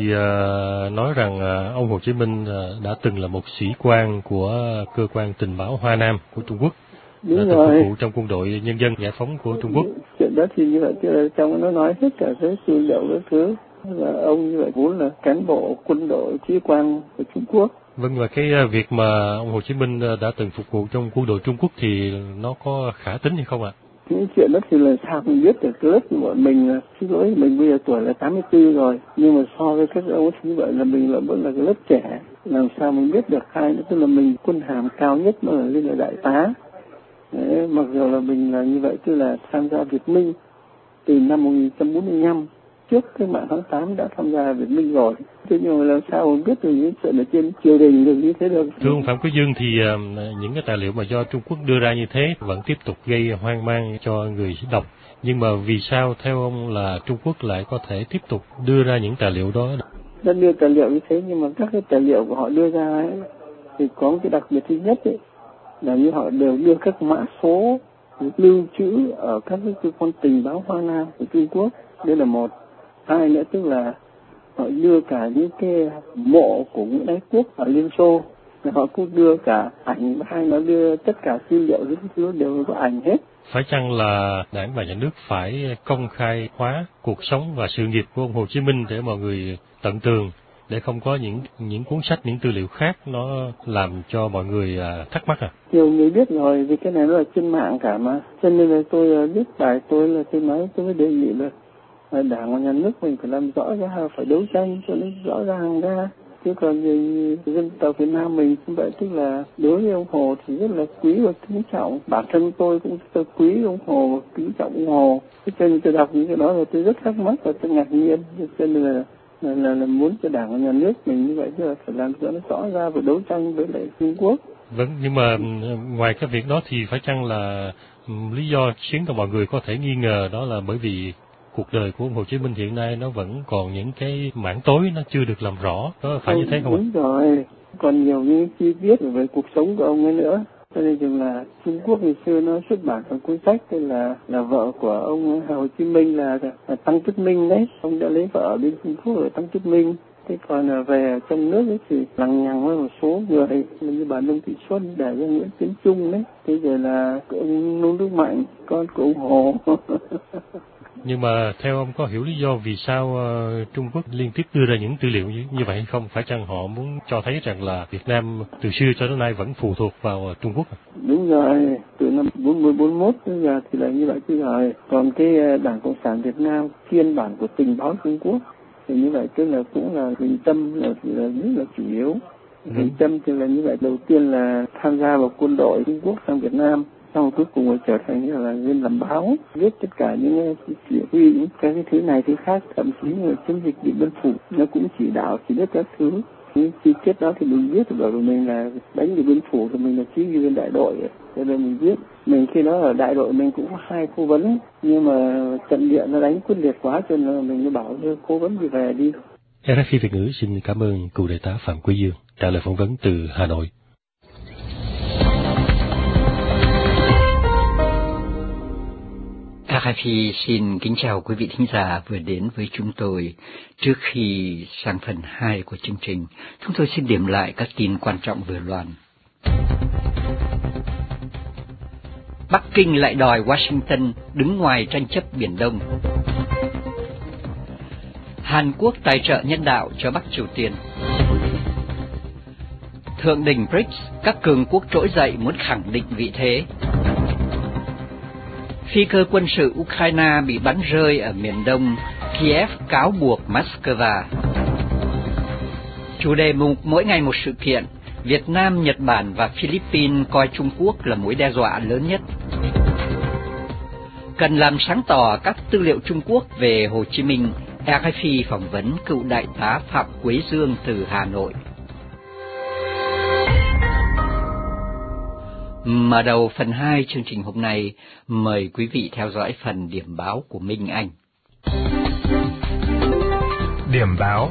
nói rằng ông Hồ Chí Minh đã từng là một sĩ quan của cơ quan tình báo Hoa Nam của Trung Quốc. Đúng đã từng rồi. phục vụ trong quân đội nhân dân giải phóng của Trung Quốc. Chuyện đó thì như vậy, trong nó nói hết cả cái tư liệu các thứ, là ông như vậy vốn là cán bộ quân đội sĩ quan của Trung Quốc. Vâng, và cái việc mà ông Hồ Chí Minh đã từng phục vụ trong quân đội Trung Quốc thì nó có khả tín hay không ạ? Những chuyện đó thì là sao mình biết được. Cái lớp của bọn mình, xin lỗi, mình bây giờ tuổi là 84 rồi, nhưng mà so với các ông thì như vậy là mình vẫn là cái lớp trẻ, làm sao mình biết được. Hai nữa tức là mình quân hàm cao nhất mà lên là đại tá. Đấy, mặc dù là mình là như vậy, tức là tham gia Việt Minh từ năm 1945, trước cái mạng tháng 8 đã tham gia Việt Minh rồi. Thế nhưng mà làm sao mình biết được những chuyện ở trên triều đình được như thế được. Thưa ông Phạm Quý Dương, thì những cái tài liệu mà do Trung Quốc đưa ra như thế vẫn tiếp tục gây hoang mang cho người đọc. Nhưng mà vì sao theo ông là Trung Quốc lại có thể tiếp tục đưa ra những tài liệu đó? Đã đưa tài liệu như thế, nhưng mà các cái tài liệu của họ đưa ra ấy, thì có một cái đặc biệt thứ nhất ấy, là như họ đều đưa các mã số lưu trữ ở các cái cơ quan tình báo Hoa Nam của Trung Quốc. Đây là một. Hai nữa tức là họ đưa cả những cái mộ của Nguyễn Ái Quốc ở Liên Xô, họ cũng đưa cả ảnh, hay nó đưa tất cả tư liệu những thứ đều có ảnh hết. Phải chăng là Đảng và Nhà nước phải công khai hóa cuộc sống và sự nghiệp của ông Hồ Chí Minh để mọi người tận tường, để không có những cuốn sách, những tư liệu khác nó làm cho mọi người thắc mắc à? Nhiều người biết rồi, vì cái này nó là trên mạng cả mà. Cho nên là tôi viết bài tôi là tôi nói, tôi mới đề nghị là Đảng và Nhà nước mình phải làm rõ ra, phải đấu tranh cho nó rõ ràng ra. Chứ còn thì dân tộc Việt Nam mình cũng vậy, tức là đối với ông Hồ thì rất là quý và kính trọng. Bản thân tôi cũng rất là quý ông Hồ và kính trọng ông Hồ. Cho nên tôi đọc những cái đó là tôi rất thắc mắc và tôi ngạc nhiên. Cho nên là muốn cho Đảng và Nhà nước mình như vậy, chứ là phải làm cho nó rõ ra và đấu tranh với lại Trung Quốc. Vâng, nhưng mà ngoài cái việc đó thì phải chăng là lý do khiến cho mọi người có thể nghi ngờ đó là bởi vì cuộc đời của ông Hồ Chí Minh hiện nay nó vẫn còn những cái mảng tối nó chưa được làm rõ, có phải như thế không ạ? Đúng rồi, còn nhiều những chi tiết về cuộc sống của ông ấy nữa. Cho nên rằng là Trung Quốc ngày xưa nó xuất bản một cuốn sách tên là vợ của ông Hồ Chí Minh là Tăng Chức Minh đấy. Ông đã lấy vợ ở bên Trung Quốc là Tăng Chức Minh. Thế còn về trong nước ấy thì lằng nhằng với một số người như bà Nông Thị Xuân để cho Nguyễn Tiến Trung đấy. Thế rồi là ông Nông Đức Mạnh, con của ông Hồ. Nhưng mà theo ông có hiểu lý do vì sao Trung Quốc liên tiếp đưa ra những tư liệu như vậy hay không? Phải chăng họ muốn cho thấy rằng là Việt Nam từ xưa cho đến nay vẫn phụ thuộc vào Trung Quốc? Đúng rồi, từ năm 40-41 đến giờ thì là như vậy chứ rồi. Còn cái Đảng Cộng sản Việt Nam phiên bản của tình báo Trung Quốc thì như vậy tức là cũng là Huỳnh Tâm là rất là chủ yếu. Huỳnh Tâm thì là như vậy, đầu tiên là tham gia vào quân đội Trung Quốc sang Việt Nam, xong cuối cùng là trở thành như là viên làm báo, viết tất cả những chỉ huy những cái thứ này thứ khác, thậm chí là chiến dịch Điện Biên Phủ nó cũng chỉ đạo chỉ biết các thứ. Những chi tiết đó thì mình biết bởi vì mình là đánh Điện Biên Phủ thì mình là chỉ huy viên đại đội, cho nên mình biết. Mình khi đó ở đại đội mình cũng có 2 cố vấn, nhưng mà trận địa nó đánh quyết liệt quá cho nên mình mới bảo cho cố vấn đi về đi. RFI Việt ngữ xin cảm ơn cựu đại tá Phạm Quý Dương trả lời phỏng vấn từ Hà Nội. RFI xin kính chào quý vị thính giả vừa đến với chúng tôi. Trước khi sang phần 2 của chương trình, chúng tôi xin điểm lại các tin quan trọng vừa loan. Bắc Kinh lại đòi Washington đứng ngoài tranh chấp Biển Đông. Hàn Quốc tài trợ nhân đạo cho Bắc Triều Tiên. Thượng đỉnh BRICS, các cường quốc trỗi dậy muốn khẳng định vị thế. Phi cơ quân sự Ukraine bị bắn rơi ở miền đông, Kiev cáo buộc Moscow. Chủ đề mục mỗi ngày một sự kiện, Việt Nam, Nhật Bản và Philippines coi Trung Quốc là mối đe dọa lớn nhất. Cần làm sáng tỏ các tư liệu Trung Quốc về Hồ Chí Minh, RFI phỏng vấn cựu đại tá Phạm Quế Dương từ Hà Nội. Mở đầu phần 2 chương trình hôm nay, mời quý vị theo dõi phần điểm báo của Minh Anh. Điểm báo.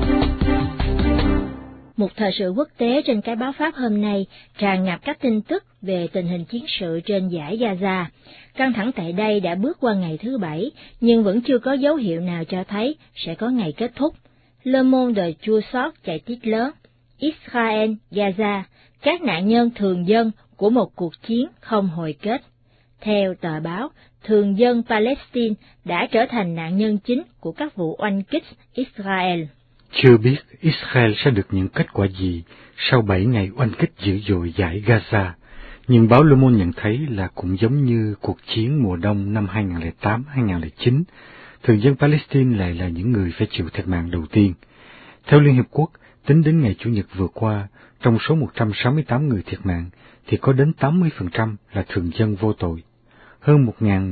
Một thời sự quốc tế trên cái báo Pháp hôm nay tràn ngập các tin tức về tình hình chiến sự trên dải Gaza. Căng thẳng tại đây đã bước qua ngày thứ 7, nhưng vẫn chưa có dấu hiệu nào cho thấy sẽ có ngày kết thúc. Le Monde chua xót chạy tiết lớn. Israel, Gaza, các nạn nhân thường dân của một cuộc chiến không hồi kết. Theo tờ báo, thường dân Palestine đã trở thành nạn nhân chính của các vụ oanh kích Israel. Chưa biết Israel sẽ được những kết quả gì sau 7 ngày oanh kích dữ dội dải Gaza, nhưng báo Le Monde nhận thấy là cũng giống như cuộc chiến mùa đông năm 2008-2009, thường dân Palestine lại là những người phải chịu thiệt mạng đầu tiên. Theo Liên Hiệp Quốc, tính đến ngày Chủ nhật vừa qua, trong số 168 người thiệt mạng, thì có đến 80% là thường dân vô tội. Hơn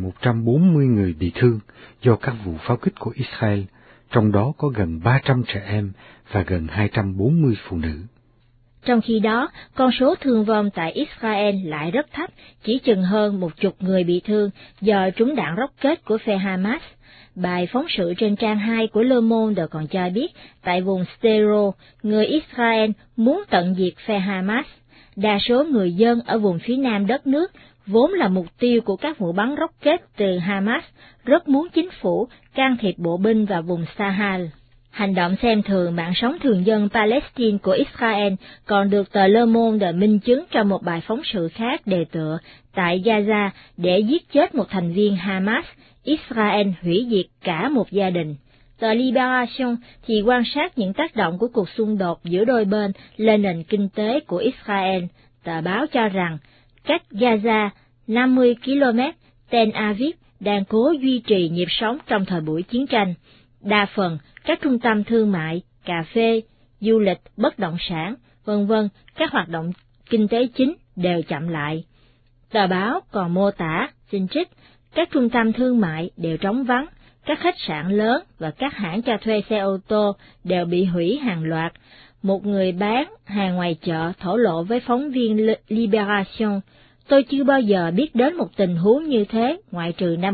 1.140 người bị thương do các vụ pháo kích của Israel, trong đó có gần 300 trẻ em và gần 240 phụ nữ. Trong khi đó, con số thương vong tại Israel lại rất thấp, chỉ chừng hơn 10 người bị thương do trúng đạn rocket của phe Hamas. Bài phóng sự trên trang 2 của Le Monde còn cho biết, tại vùng Sderot, người Israel muốn tận diệt phe Hamas. Đa số người dân ở vùng phía nam đất nước, vốn là mục tiêu của các vụ bắn rocket từ Hamas, rất muốn chính phủ can thiệp bộ binh vào vùng Sahel. Hành động xem thường mạng sống thường dân Palestine của Israel còn được tờ Le Monde minh chứng trong một bài phóng sự khác đề tựa tại Gaza để giết chết một thành viên Hamas, Israel hủy diệt cả một gia đình. Tờ Libération thì quan sát những tác động của cuộc xung đột giữa đôi bên lên nền kinh tế của Israel. Tờ báo cho rằng, cách Gaza 50 km, Tel Aviv đang cố duy trì nhịp sống trong thời buổi chiến tranh. Đa phần, các trung tâm thương mại, cà phê, du lịch, bất động sản, v.v. các hoạt động kinh tế chính đều chậm lại. Tờ báo còn mô tả, xin trích, các trung tâm thương mại đều trống vắng, các khách sạn lớn và các hãng cho thuê xe ô tô đều bị hủy hàng loạt. Một người bán hàng ngoài chợ thổ lộ với phóng viên Libération, tôi chưa bao giờ biết đến một tình huống như thế ngoại trừ năm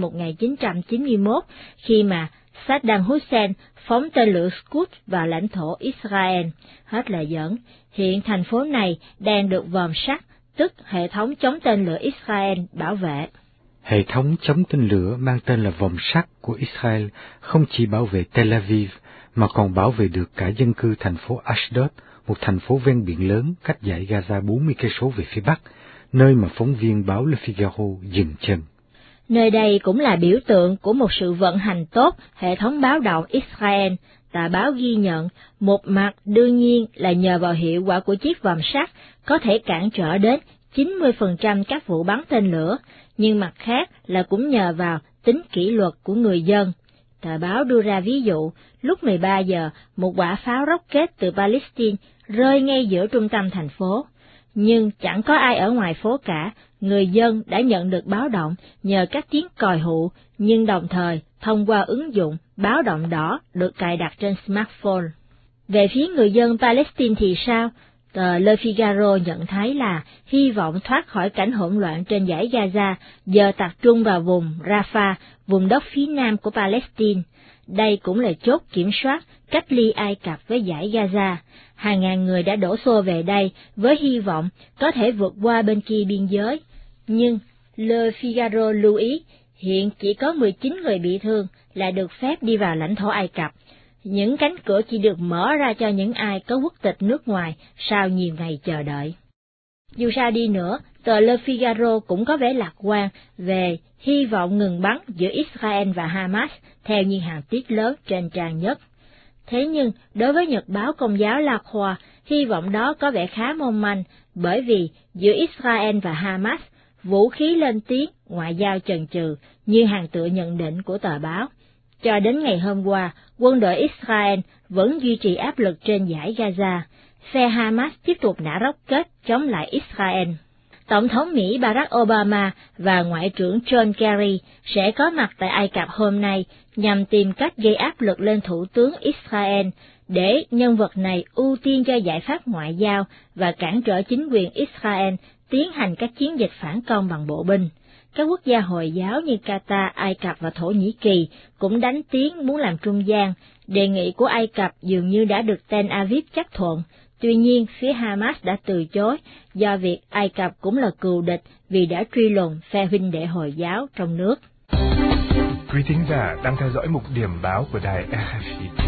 1991 khi mà Saddam Hussein phóng tên lửa Scud vào lãnh thổ Israel. Hết lời dẫn, hiện thành phố này đang được vòm sắt, tức hệ thống chống tên lửa Israel bảo vệ. Hệ thống chống tên lửa mang tên là vòng sắt của Israel không chỉ bảo vệ Tel Aviv, mà còn bảo vệ được cả dân cư thành phố Ashdod, một thành phố ven biển lớn cách dải Gaza 40 cây số về phía bắc, nơi mà phóng viên báo Le Figaro dừng chân. Nơi đây cũng là biểu tượng của một sự vận hành tốt hệ thống báo động Israel. Tờ báo ghi nhận, một mặt đương nhiên là nhờ vào hiệu quả của chiếc vòm sắt có thể cản trở đến 90% các vụ bắn tên lửa, nhưng mặt khác là cũng nhờ vào tính kỷ luật của người dân. Tờ báo đưa ra ví dụ, lúc 13 giờ, một quả pháo rocket từ Palestine rơi ngay giữa trung tâm thành phố. Nhưng chẳng có ai ở ngoài phố cả, người dân đã nhận được báo động nhờ các tiếng còi hụ, nhưng đồng thời thông qua ứng dụng báo động đỏ được cài đặt trên smartphone. Về phía người dân Palestine thì sao? Tờ Le Figaro nhận thấy là hy vọng thoát khỏi cảnh hỗn loạn trên dải Gaza giờ tập trung vào vùng Rafah, vùng đất phía nam của Palestine. Đây cũng là chốt kiểm soát cách ly Ai Cập với dải Gaza. Hàng ngàn người đã đổ xô về đây với hy vọng có thể vượt qua bên kia biên giới. Nhưng Le Figaro lưu ý, hiện chỉ có 19 người bị thương là được phép đi vào lãnh thổ Ai Cập. Những cánh cửa chỉ được mở ra cho những ai có quốc tịch nước ngoài sau nhiều ngày chờ đợi. Dù sao đi nữa, tờ Le Figaro cũng có vẻ lạc quan về hy vọng ngừng bắn giữa Israel và Hamas theo những hàng tiết lớn trên trang nhất. Thế nhưng, đối với Nhật báo Công giáo La Croix, hy vọng đó có vẻ khá mong manh, bởi vì giữa Israel và Hamas, vũ khí lên tiếng, ngoại giao chần chừ, như hàng tựa nhận định của tờ báo. Cho đến ngày hôm qua, quân đội Israel vẫn duy trì áp lực trên dải Gaza. Phe Hamas tiếp tục nã rocket chống lại Israel. Tổng thống Mỹ Barack Obama và Ngoại trưởng John Kerry sẽ có mặt tại Ai Cập hôm nay nhằm tìm cách gây áp lực lên Thủ tướng Israel để nhân vật này ưu tiên cho giải pháp ngoại giao và cản trở chính quyền Israel tiến hành các chiến dịch phản công bằng bộ binh. Các quốc gia Hồi giáo như Qatar, Ai Cập và Thổ Nhĩ Kỳ cũng đánh tiếng muốn làm trung gian. Đề nghị của Ai Cập dường như đã được Tel Aviv chấp thuận. Tuy nhiên, phía Hamas đã từ chối, do việc Ai Cập cũng là cừu địch vì đã truy lùng phe huynh đệ Hồi giáo trong nước. Quý thính giả đang theo dõi mục điểm báo của đài RFI.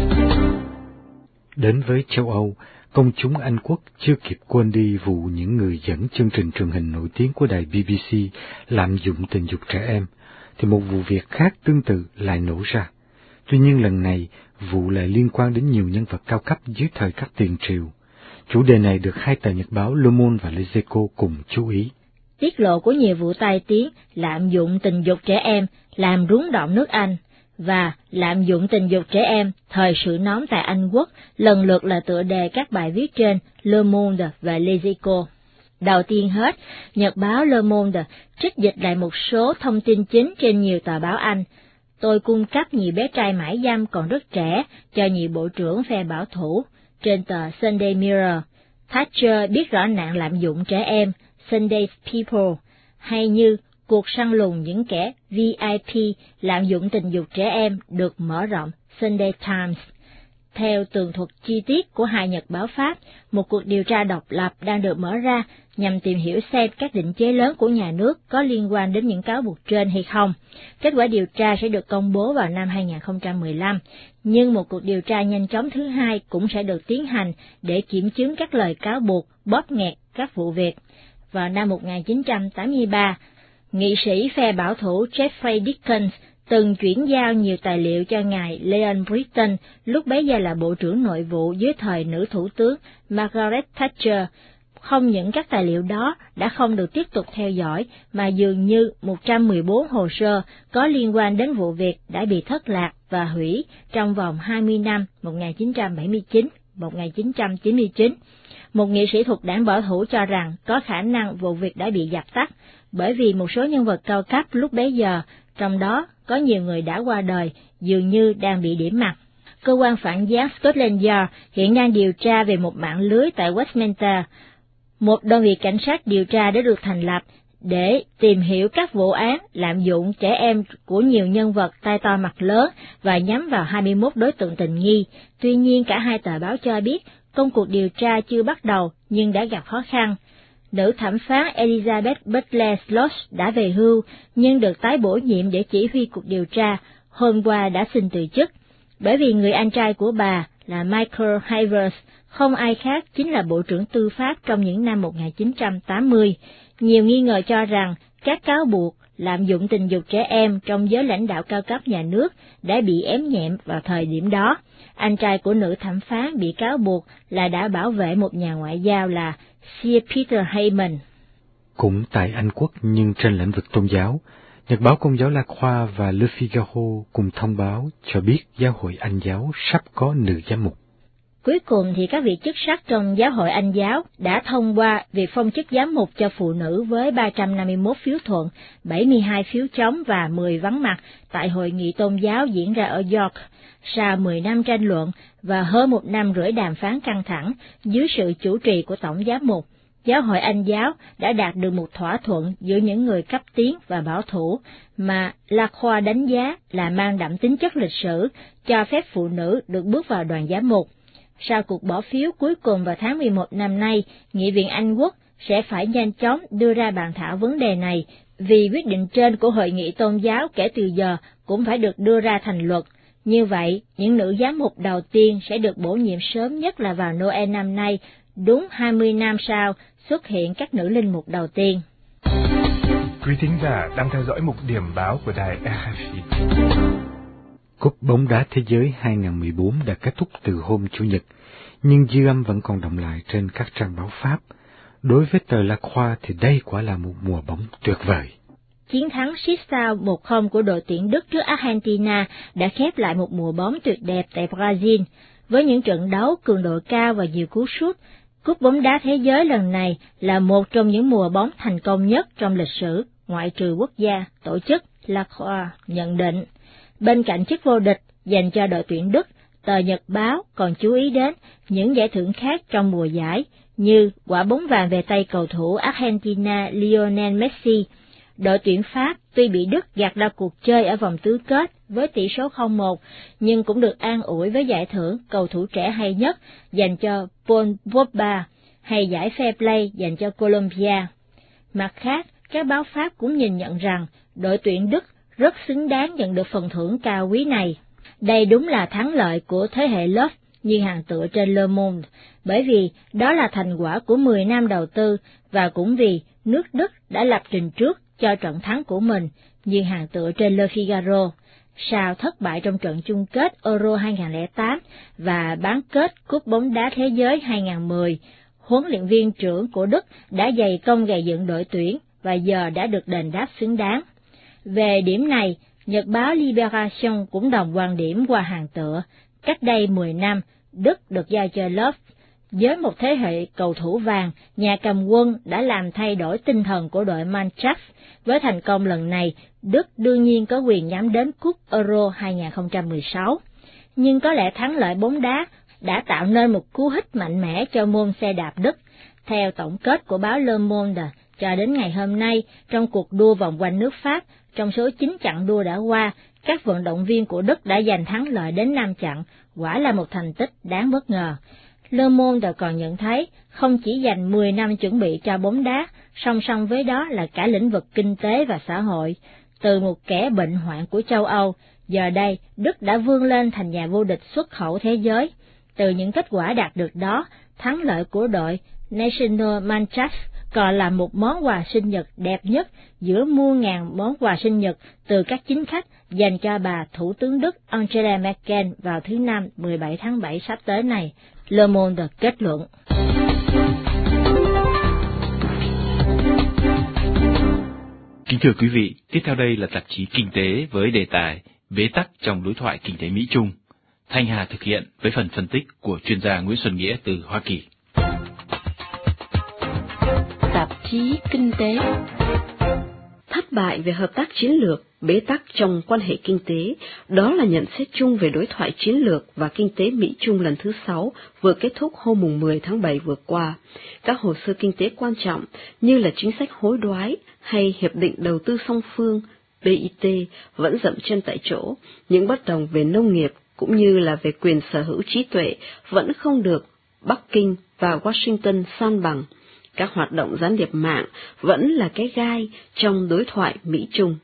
Đến với châu Âu, công chúng Anh quốc chưa kịp quên đi vụ những người dẫn chương trình truyền hình nổi tiếng của đài BBC lạm dụng tình dục trẻ em, thì một vụ việc khác tương tự lại nổ ra. Tuy nhiên lần này, vụ lại liên quan đến nhiều nhân vật cao cấp dưới thời các tiền triều. Chủ đề này được hai tờ nhật báo Le Monde và Les Echos cùng chú ý. Tiết lộ của nhiều vụ tai tiếng lạm dụng tình dục trẻ em làm rúng động nước Anh, và lạm dụng tình dục trẻ em thời sự nóng tại Anh Quốc lần lượt là tựa đề các bài viết trên Le Monde và Les Echos. Đầu tiên hết, nhật báo Le Monde trích dịch lại một số thông tin chính trên nhiều tờ báo Anh. Tôi cung cấp nhiều bé trai mãi dâm còn rất trẻ cho nhiều bộ trưởng phe bảo thủ. Trên tờ Sunday Mirror, Thatcher biết rõ nạn lạm dụng trẻ em, Sunday People, hay như cuộc săn lùng những kẻ VIP lạm dụng tình dục trẻ em được mở rộng, Sunday Times. Theo tường thuật chi tiết của hai nhật báo Pháp, một cuộc điều tra độc lập đang được mở ra nhằm tìm hiểu xem các định chế lớn của nhà nước có liên quan đến những cáo buộc trên hay không. Kết quả điều tra sẽ được công bố vào năm 2015, nhưng một cuộc điều tra nhanh chóng thứ hai cũng sẽ được tiến hành để kiểm chứng các lời cáo buộc bóp nghẹt các vụ việc. Vào năm 1983, nghị sĩ phe bảo thủ Jeffrey Dickens từng chuyển giao nhiều tài liệu cho ngài Leon Britton, lúc bấy giờ là Bộ trưởng Nội vụ dưới thời nữ thủ tướng Margaret Thatcher. Không những các tài liệu đó đã không được tiếp tục theo dõi, mà dường như 114 hồ sơ có liên quan đến vụ việc đã bị thất lạc và hủy trong vòng 20 năm 1979-1999. Một nghị sĩ thuộc đảng bảo thủ cho rằng có khả năng vụ việc đã bị dập tắt, bởi vì một số nhân vật cao cấp lúc bấy giờ, trong đó có nhiều người đã qua đời, dường như đang bị điểm mặt. Cơ quan phản gián Scotland Yard hiện đang điều tra về một mạng lưới tại Westminster. Một đơn vị cảnh sát điều tra đã được thành lập để tìm hiểu các vụ án lạm dụng trẻ em của nhiều nhân vật tai to mặt lớn và nhắm vào 21 đối tượng tình nghi. Tuy nhiên, cả hai tờ báo cho biết công cuộc điều tra chưa bắt đầu nhưng đã gặp khó khăn. nữ thẩm phán Elizabeth Butler Sloss đã về hưu nhưng được tái bổ nhiệm để chỉ huy cuộc điều tra, hôm qua đã xin từ chức, bởi vì người anh trai của bà là Michael Havers, không ai khác chính là Bộ trưởng Tư pháp trong những năm 1980. Nhiều nghi ngờ cho rằng các cáo buộc lạm dụng tình dục trẻ em trong giới lãnh đạo cao cấp nhà nước đã bị ém nhẹm vào thời điểm đó. Anh trai của nữ thẩm phán bị cáo buộc là đã bảo vệ một nhà ngoại giao là Sir Peter Heyman. Cũng tại Anh Quốc nhưng trên lĩnh vực tôn giáo, Nhật báo Công giáo Lạc Khoa và Le Figaro cùng thông báo cho biết Giáo hội Anh giáo sắp có nữ giám mục. Cuối cùng thì các vị chức sắc trong Giáo hội Anh giáo đã thông qua việc phong chức giám mục cho phụ nữ với 351 phiếu thuận, 72 phiếu chống và 10 vắng mặt tại hội nghị tôn giáo diễn ra ở York. Sau 10 năm tranh luận và hơn 1 năm rưỡi đàm phán căng thẳng dưới sự chủ trì của Tổng giám mục, Giáo hội Anh giáo đã đạt được một thỏa thuận giữa những người cấp tiến và bảo thủ mà Lạc Khoa đánh giá là mang đậm tính chất lịch sử, cho phép phụ nữ được bước vào đoàn giám mục. Sau cuộc bỏ phiếu cuối cùng vào tháng 11 năm nay, Nghị viện Anh Quốc sẽ phải nhanh chóng đưa ra bàn thảo vấn đề này, vì quyết định trên của Hội nghị tôn giáo kể từ giờ cũng phải được đưa ra thành luật. Như vậy, những nữ giám mục đầu tiên sẽ được bổ nhiệm sớm nhất là vào Noel năm nay, đúng 20 năm sau xuất hiện các nữ linh mục đầu tiên. Quý thính giả đang theo dõi mục điểm báo của đài RFI. Cúp bóng đá thế giới 2014 đã kết thúc từ hôm Chủ nhật, nhưng dư âm vẫn còn đọng lại trên các trang báo Pháp. Đối với tờ La Croix thì đây quả là một mùa bóng tuyệt vời. Chiến thắng siết sao 1-0 của đội tuyển Đức trước Argentina đã khép lại một mùa bóng tuyệt đẹp tại Brazil. Với những trận đấu cường độ cao và nhiều cú sút, Cúp bóng đá thế giới lần này là một trong những mùa bóng thành công nhất trong lịch sử, ngoại trừ quốc gia tổ chức. La Croix nhận định. Bên cạnh chức vô địch dành cho đội tuyển Đức, tờ Nhật báo còn chú ý đến những giải thưởng khác trong mùa giải, như quả bóng vàng về tay cầu thủ Argentina Lionel Messi. Đội tuyển Pháp tuy bị Đức gạt ra cuộc chơi ở vòng tứ kết với tỷ số 0-1, nhưng cũng được an ủi với giải thưởng cầu thủ trẻ hay nhất dành cho Paul Pogba, hay giải Fair Play dành cho Colombia. Mặt khác, các báo Pháp cũng nhìn nhận rằng đội tuyển Đức rất xứng đáng nhận được phần thưởng cao quý này. Đây đúng là thắng lợi của thế hệ Love như hàng tựa trên Le Monde, bởi vì đó là thành quả của 10 năm đầu tư, và cũng vì nước Đức đã lập trình trước cho trận thắng của mình, như hàng tựa trên Le Figaro. Sau thất bại trong trận chung kết Euro 2008 và bán kết Cúp bóng đá thế giới 2010, huấn luyện viên trưởng của Đức đã dày công gầy dựng đội tuyển và giờ đã được đền đáp xứng đáng. Về điểm này, Nhật báo Libération cũng đồng quan điểm qua hàng tựa. Cách đây 10 năm, Đức được giao cho Love. Với một thế hệ cầu thủ vàng, nhà cầm quân đã làm thay đổi tinh thần của đội Mannschaft. Với thành công lần này, Đức đương nhiên có quyền nhắm đến Cúp Euro 2016. Nhưng có lẽ thắng lợi bóng đá đã tạo nên một cú hích mạnh mẽ cho môn xe đạp Đức. Theo tổng kết của báo Le Monde, cho đến ngày hôm nay, trong cuộc đua vòng quanh nước Pháp, trong số 9 chặng đua đã qua, các vận động viên của Đức đã giành thắng lợi đến 5 chặng, quả là một thành tích đáng bất ngờ. Le Monde còn nhận thấy, không chỉ dành 10 năm chuẩn bị cho bóng đá, song song với đó là cả lĩnh vực kinh tế và xã hội. Từ một kẻ bệnh hoạn của châu Âu, giờ đây Đức đã vươn lên thành nhà vô địch xuất khẩu thế giới. Từ những kết quả đạt được đó, thắng lợi của đội National Mannschaft còn là một món quà sinh nhật đẹp nhất giữa muôn ngàn món quà sinh nhật từ các chính khách dành cho bà Thủ tướng Đức Angela Merkel vào thứ Năm 17 tháng 7 sắp tới này, Le Monde kết luận. Kính thưa quý vị, tiếp theo đây là tạp chí Kinh tế với đề tài Bế tắc trong đối thoại kinh tế Mỹ-Trung. Thanh Hà thực hiện với phần phân tích của chuyên gia Nguyễn Xuân Nghĩa từ Hoa Kỳ. Tạp chí Kinh tế. Thất bại về hợp tác chiến lược, bế tắc trong quan hệ kinh tế, đó là nhận xét chung về đối thoại chiến lược và kinh tế Mỹ-Trung lần thứ 6 vừa kết thúc hôm 10 tháng 7 vừa qua. Các hồ sơ kinh tế quan trọng như là chính sách hối đoái hay hiệp định đầu tư song phương BIT vẫn dậm chân tại chỗ, những bất đồng về nông nghiệp cũng như là về quyền sở hữu trí tuệ vẫn không được Bắc Kinh và Washington san bằng. các hoạt động gián điệp mạng vẫn là cái gai trong đối thoại Mỹ-Trung.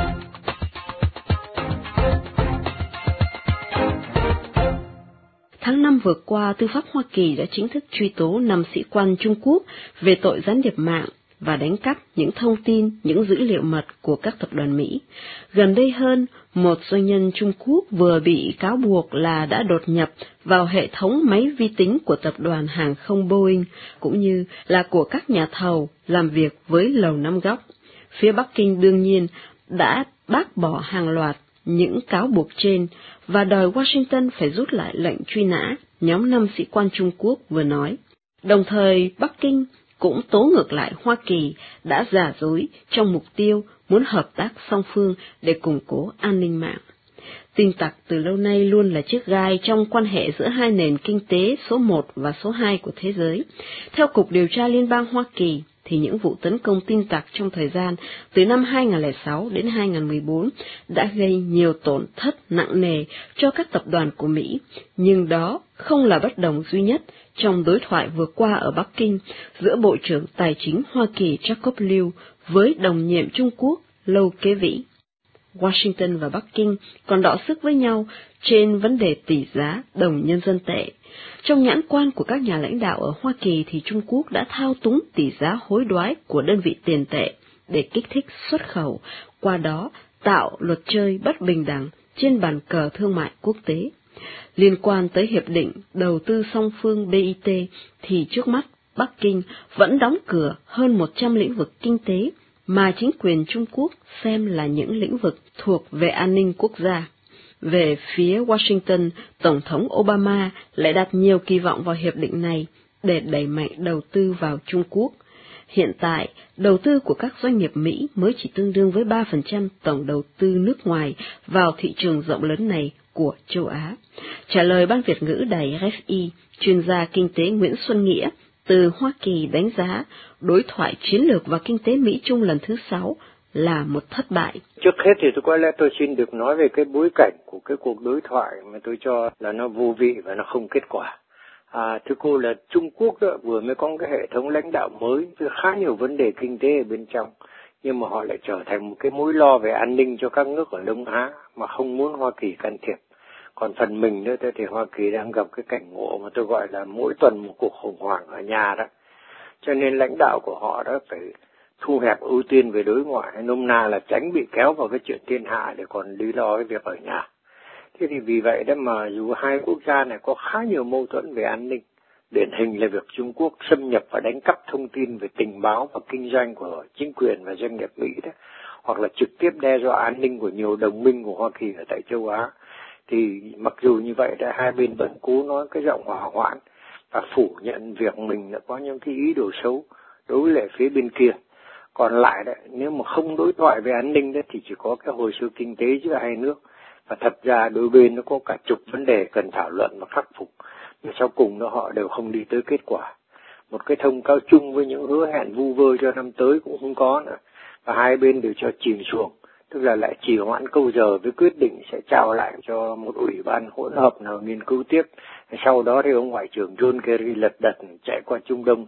Tháng 5 vừa qua, Tư pháp Hoa Kỳ đã chính thức truy tố 5 sĩ quan Trung Quốc về tội gián điệp mạng và đánh cắp những thông tin, những dữ liệu mật của các tập đoàn Mỹ. Gần đây hơn, một doanh nhân Trung Quốc vừa bị cáo buộc là đã đột nhập vào hệ thống máy vi tính của tập đoàn hàng không Boeing, cũng như là của các nhà thầu làm việc với Lầu Năm Góc. Phía Bắc Kinh đương nhiên đã bác bỏ hàng loạt những cáo buộc trên và đòi Washington phải rút lại lệnh truy nã, nhóm 5 sĩ quan Trung Quốc vừa nói. Đồng thời, Bắc Kinh cũng tố ngược lại Hoa Kỳ đã giả dối trong mục tiêu muốn hợp tác song phương để củng cố an ninh mạng. Tin tặc từ lâu nay luôn là chiếc gai trong quan hệ giữa hai nền kinh tế số 1 và số 2 của thế giới. Theo Cục Điều tra Liên bang Hoa Kỳ, thì những vụ tấn công tin tặc trong thời gian từ năm 2006 đến 2014 đã gây nhiều tổn thất nặng nề cho các tập đoàn của Mỹ, nhưng đó không là bất đồng duy nhất trong đối thoại vừa qua ở Bắc Kinh giữa Bộ trưởng Tài chính Hoa Kỳ Jacob Lew với đồng nhiệm Trung Quốc Lâu Kế Vĩ. Washington và Bắc Kinh còn đọ sức với nhau trên vấn đề tỷ giá đồng nhân dân tệ. Trong nhãn quan của các nhà lãnh đạo ở Hoa Kỳ thì Trung Quốc đã thao túng tỷ giá hối đoái của đơn vị tiền tệ để kích thích xuất khẩu, qua đó tạo luật chơi bất bình đẳng trên bàn cờ thương mại quốc tế. Liên quan tới Hiệp định Đầu tư song phương BIT thì trước mắt Bắc Kinh vẫn đóng cửa hơn 100 lĩnh vực kinh tế mà chính quyền Trung Quốc xem là những lĩnh vực thuộc về an ninh quốc gia. Về phía Washington, Tổng thống Obama lại đặt nhiều kỳ vọng vào hiệp định này để đẩy mạnh đầu tư vào Trung Quốc. Hiện tại, đầu tư của các doanh nghiệp Mỹ mới chỉ tương đương với 3% tổng đầu tư nước ngoài vào thị trường rộng lớn này của châu Á. Trả lời Ban Việt ngữ đài RFI, chuyên gia kinh tế Nguyễn Xuân Nghĩa từ Hoa Kỳ đánh giá đối thoại chiến lược và kinh tế Mỹ-Trung lần thứ 6 là một thất bại. Trước hết thì có lẽ tôi xin được nói về cái bối cảnh của cái cuộc đối thoại mà tôi cho là nó vô vị và nó không kết quả. Thưa cô, là Trung Quốc đó, vừa mới có cái hệ thống lãnh đạo mới với khá nhiều vấn đề kinh tế ở bên trong, nhưng mà họ lại trở thành một cái mối lo về an ninh cho các nước ở Đông Á mà không muốn Hoa Kỳ can thiệp. Còn phần mình nữa thì Hoa Kỳ đang gặp cái cảnh ngộ mà tôi gọi là mỗi tuần một cuộc khủng hoảng ở nhà đó. Cho nên lãnh đạo của họ đó phải thu hẹp ưu tiên về đối ngoại, nôm na là tránh bị kéo vào cái chuyện thiên hạ để còn lý lo cái việc ở nhà. Thế thì vì vậy đó mà dù hai quốc gia này có khá nhiều mâu thuẫn về an ninh, điển hình là việc Trung Quốc xâm nhập và đánh cắp thông tin về tình báo và kinh doanh của chính quyền và doanh nghiệp Mỹ đó, hoặc là trực tiếp đe dọa an ninh của nhiều đồng minh của Hoa Kỳ ở tại châu Á, thì mặc dù như vậy đã hai bên vẫn cố nói cái giọng hòa hoãn và phủ nhận việc mình đã có những cái ý đồ xấu đối với lại phía bên kia. Còn lại đấy, nếu mà không đối thoại về an ninh đấy thì chỉ có cái hồi xưa kinh tế giữa hai nước, và thật ra đôi bên nó có cả chục vấn đề cần thảo luận và khắc phục, nhưng sau cùng nó họ đều không đi tới kết quả. Một cái thông cáo chung với những hứa hẹn vu vơ cho năm tới cũng không có nữa, và hai bên đều cho chìm xuồng, tức là lại trì hoãn câu giờ với quyết định sẽ trao lại cho một ủy ban hỗn hợp nào nghiên cứu tiếp. Sau đó thì ông Ngoại trưởng John Kerry lật đật chạy qua Trung Đông.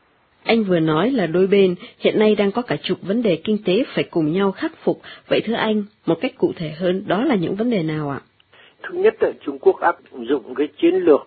Anh vừa nói là đôi bên hiện nay đang có cả chục vấn đề kinh tế phải cùng nhau khắc phục. Vậy thưa anh, một cách cụ thể hơn, đó là những vấn đề nào ạ? Thứ nhất là Trung Quốc áp dụng cái chiến lược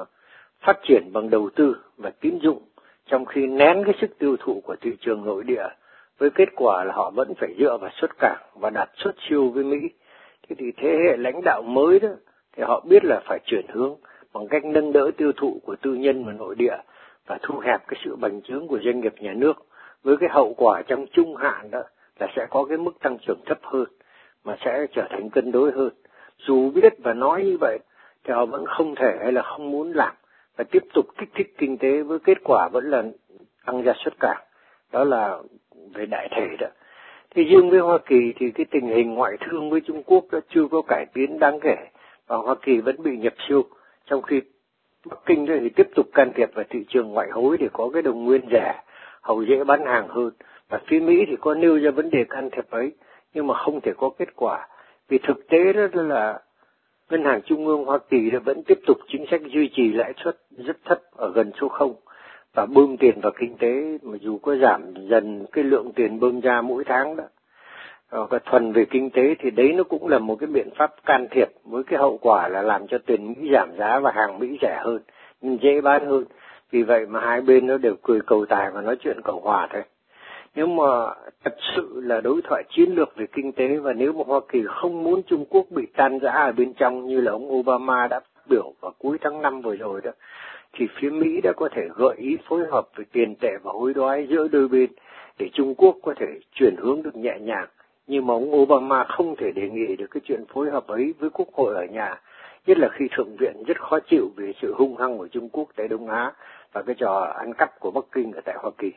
phát triển bằng đầu tư và tín dụng, trong khi nén cái sức tiêu thụ của thị trường nội địa, với kết quả là họ vẫn phải dựa vào xuất cảng và đạt xuất siêu với Mỹ. Thế thì thế hệ lãnh đạo mới đó thì họ biết là phải chuyển hướng bằng cách nâng đỡ tiêu thụ của tư nhân và nội địa và thu hẹp cái sự bành trướng của doanh nghiệp nhà nước, với cái hậu quả trong trung hạn đó là sẽ có cái mức tăng trưởng thấp hơn mà sẽ trở thành cân đối hơn. Dù biết và nói như vậy thì họ vẫn không thể hay là không muốn làm và tiếp tục kích thích kinh tế, với kết quả vẫn là tăng gia xuất cảng. Đó là về đại thể đó. Thì riêng với Hoa Kỳ thì cái tình hình ngoại thương với Trung Quốc đã chưa có cải tiến đáng kể, và Hoa Kỳ vẫn bị nhập siêu, trong khi Bắc Kinh thì tiếp tục can thiệp vào thị trường ngoại hối để có cái đồng nguyên rẻ, hầu dễ bán hàng hơn. Và phía Mỹ thì có nêu ra vấn đề can thiệp ấy, nhưng mà không thể có kết quả. Vì thực tế đó là Ngân hàng Trung ương Hoa Kỳ vẫn tiếp tục chính sách duy trì lãi suất rất thấp ở gần số 0. và bơm tiền vào kinh tế, mà dù có giảm dần cái lượng tiền bơm ra mỗi tháng đó, và thuần về kinh tế thì đấy nó cũng là một cái biện pháp can thiệp, với cái hậu quả là làm cho tiền Mỹ giảm giá và hàng Mỹ rẻ hơn, nhưng dễ bán hơn. Vì vậy mà hai bên nó đều cười cầu tài và nói chuyện cầu hòa thôi. Nếu mà thật sự là đối thoại chiến lược về kinh tế, và nếu mà Hoa Kỳ không muốn Trung Quốc bị tan rã ở bên trong như là ông Obama đã phát biểu vào cuối tháng 5 vừa rồi đó, thì phía Mỹ đã có thể gợi ý phối hợp về tiền tệ và hối đoái giữa đôi bên để Trung Quốc có thể chuyển hướng được nhẹ nhàng. Nhưng mà ông Obama không thể đề nghị được cái chuyện phối hợp ấy với Quốc hội ở nhà, nhất là khi Thượng viện rất khó chịu về sự hung hăng của Trung Quốc tại Đông Á và cái trò ăn cắp của Bắc Kinh ở tại Hoa Kỳ.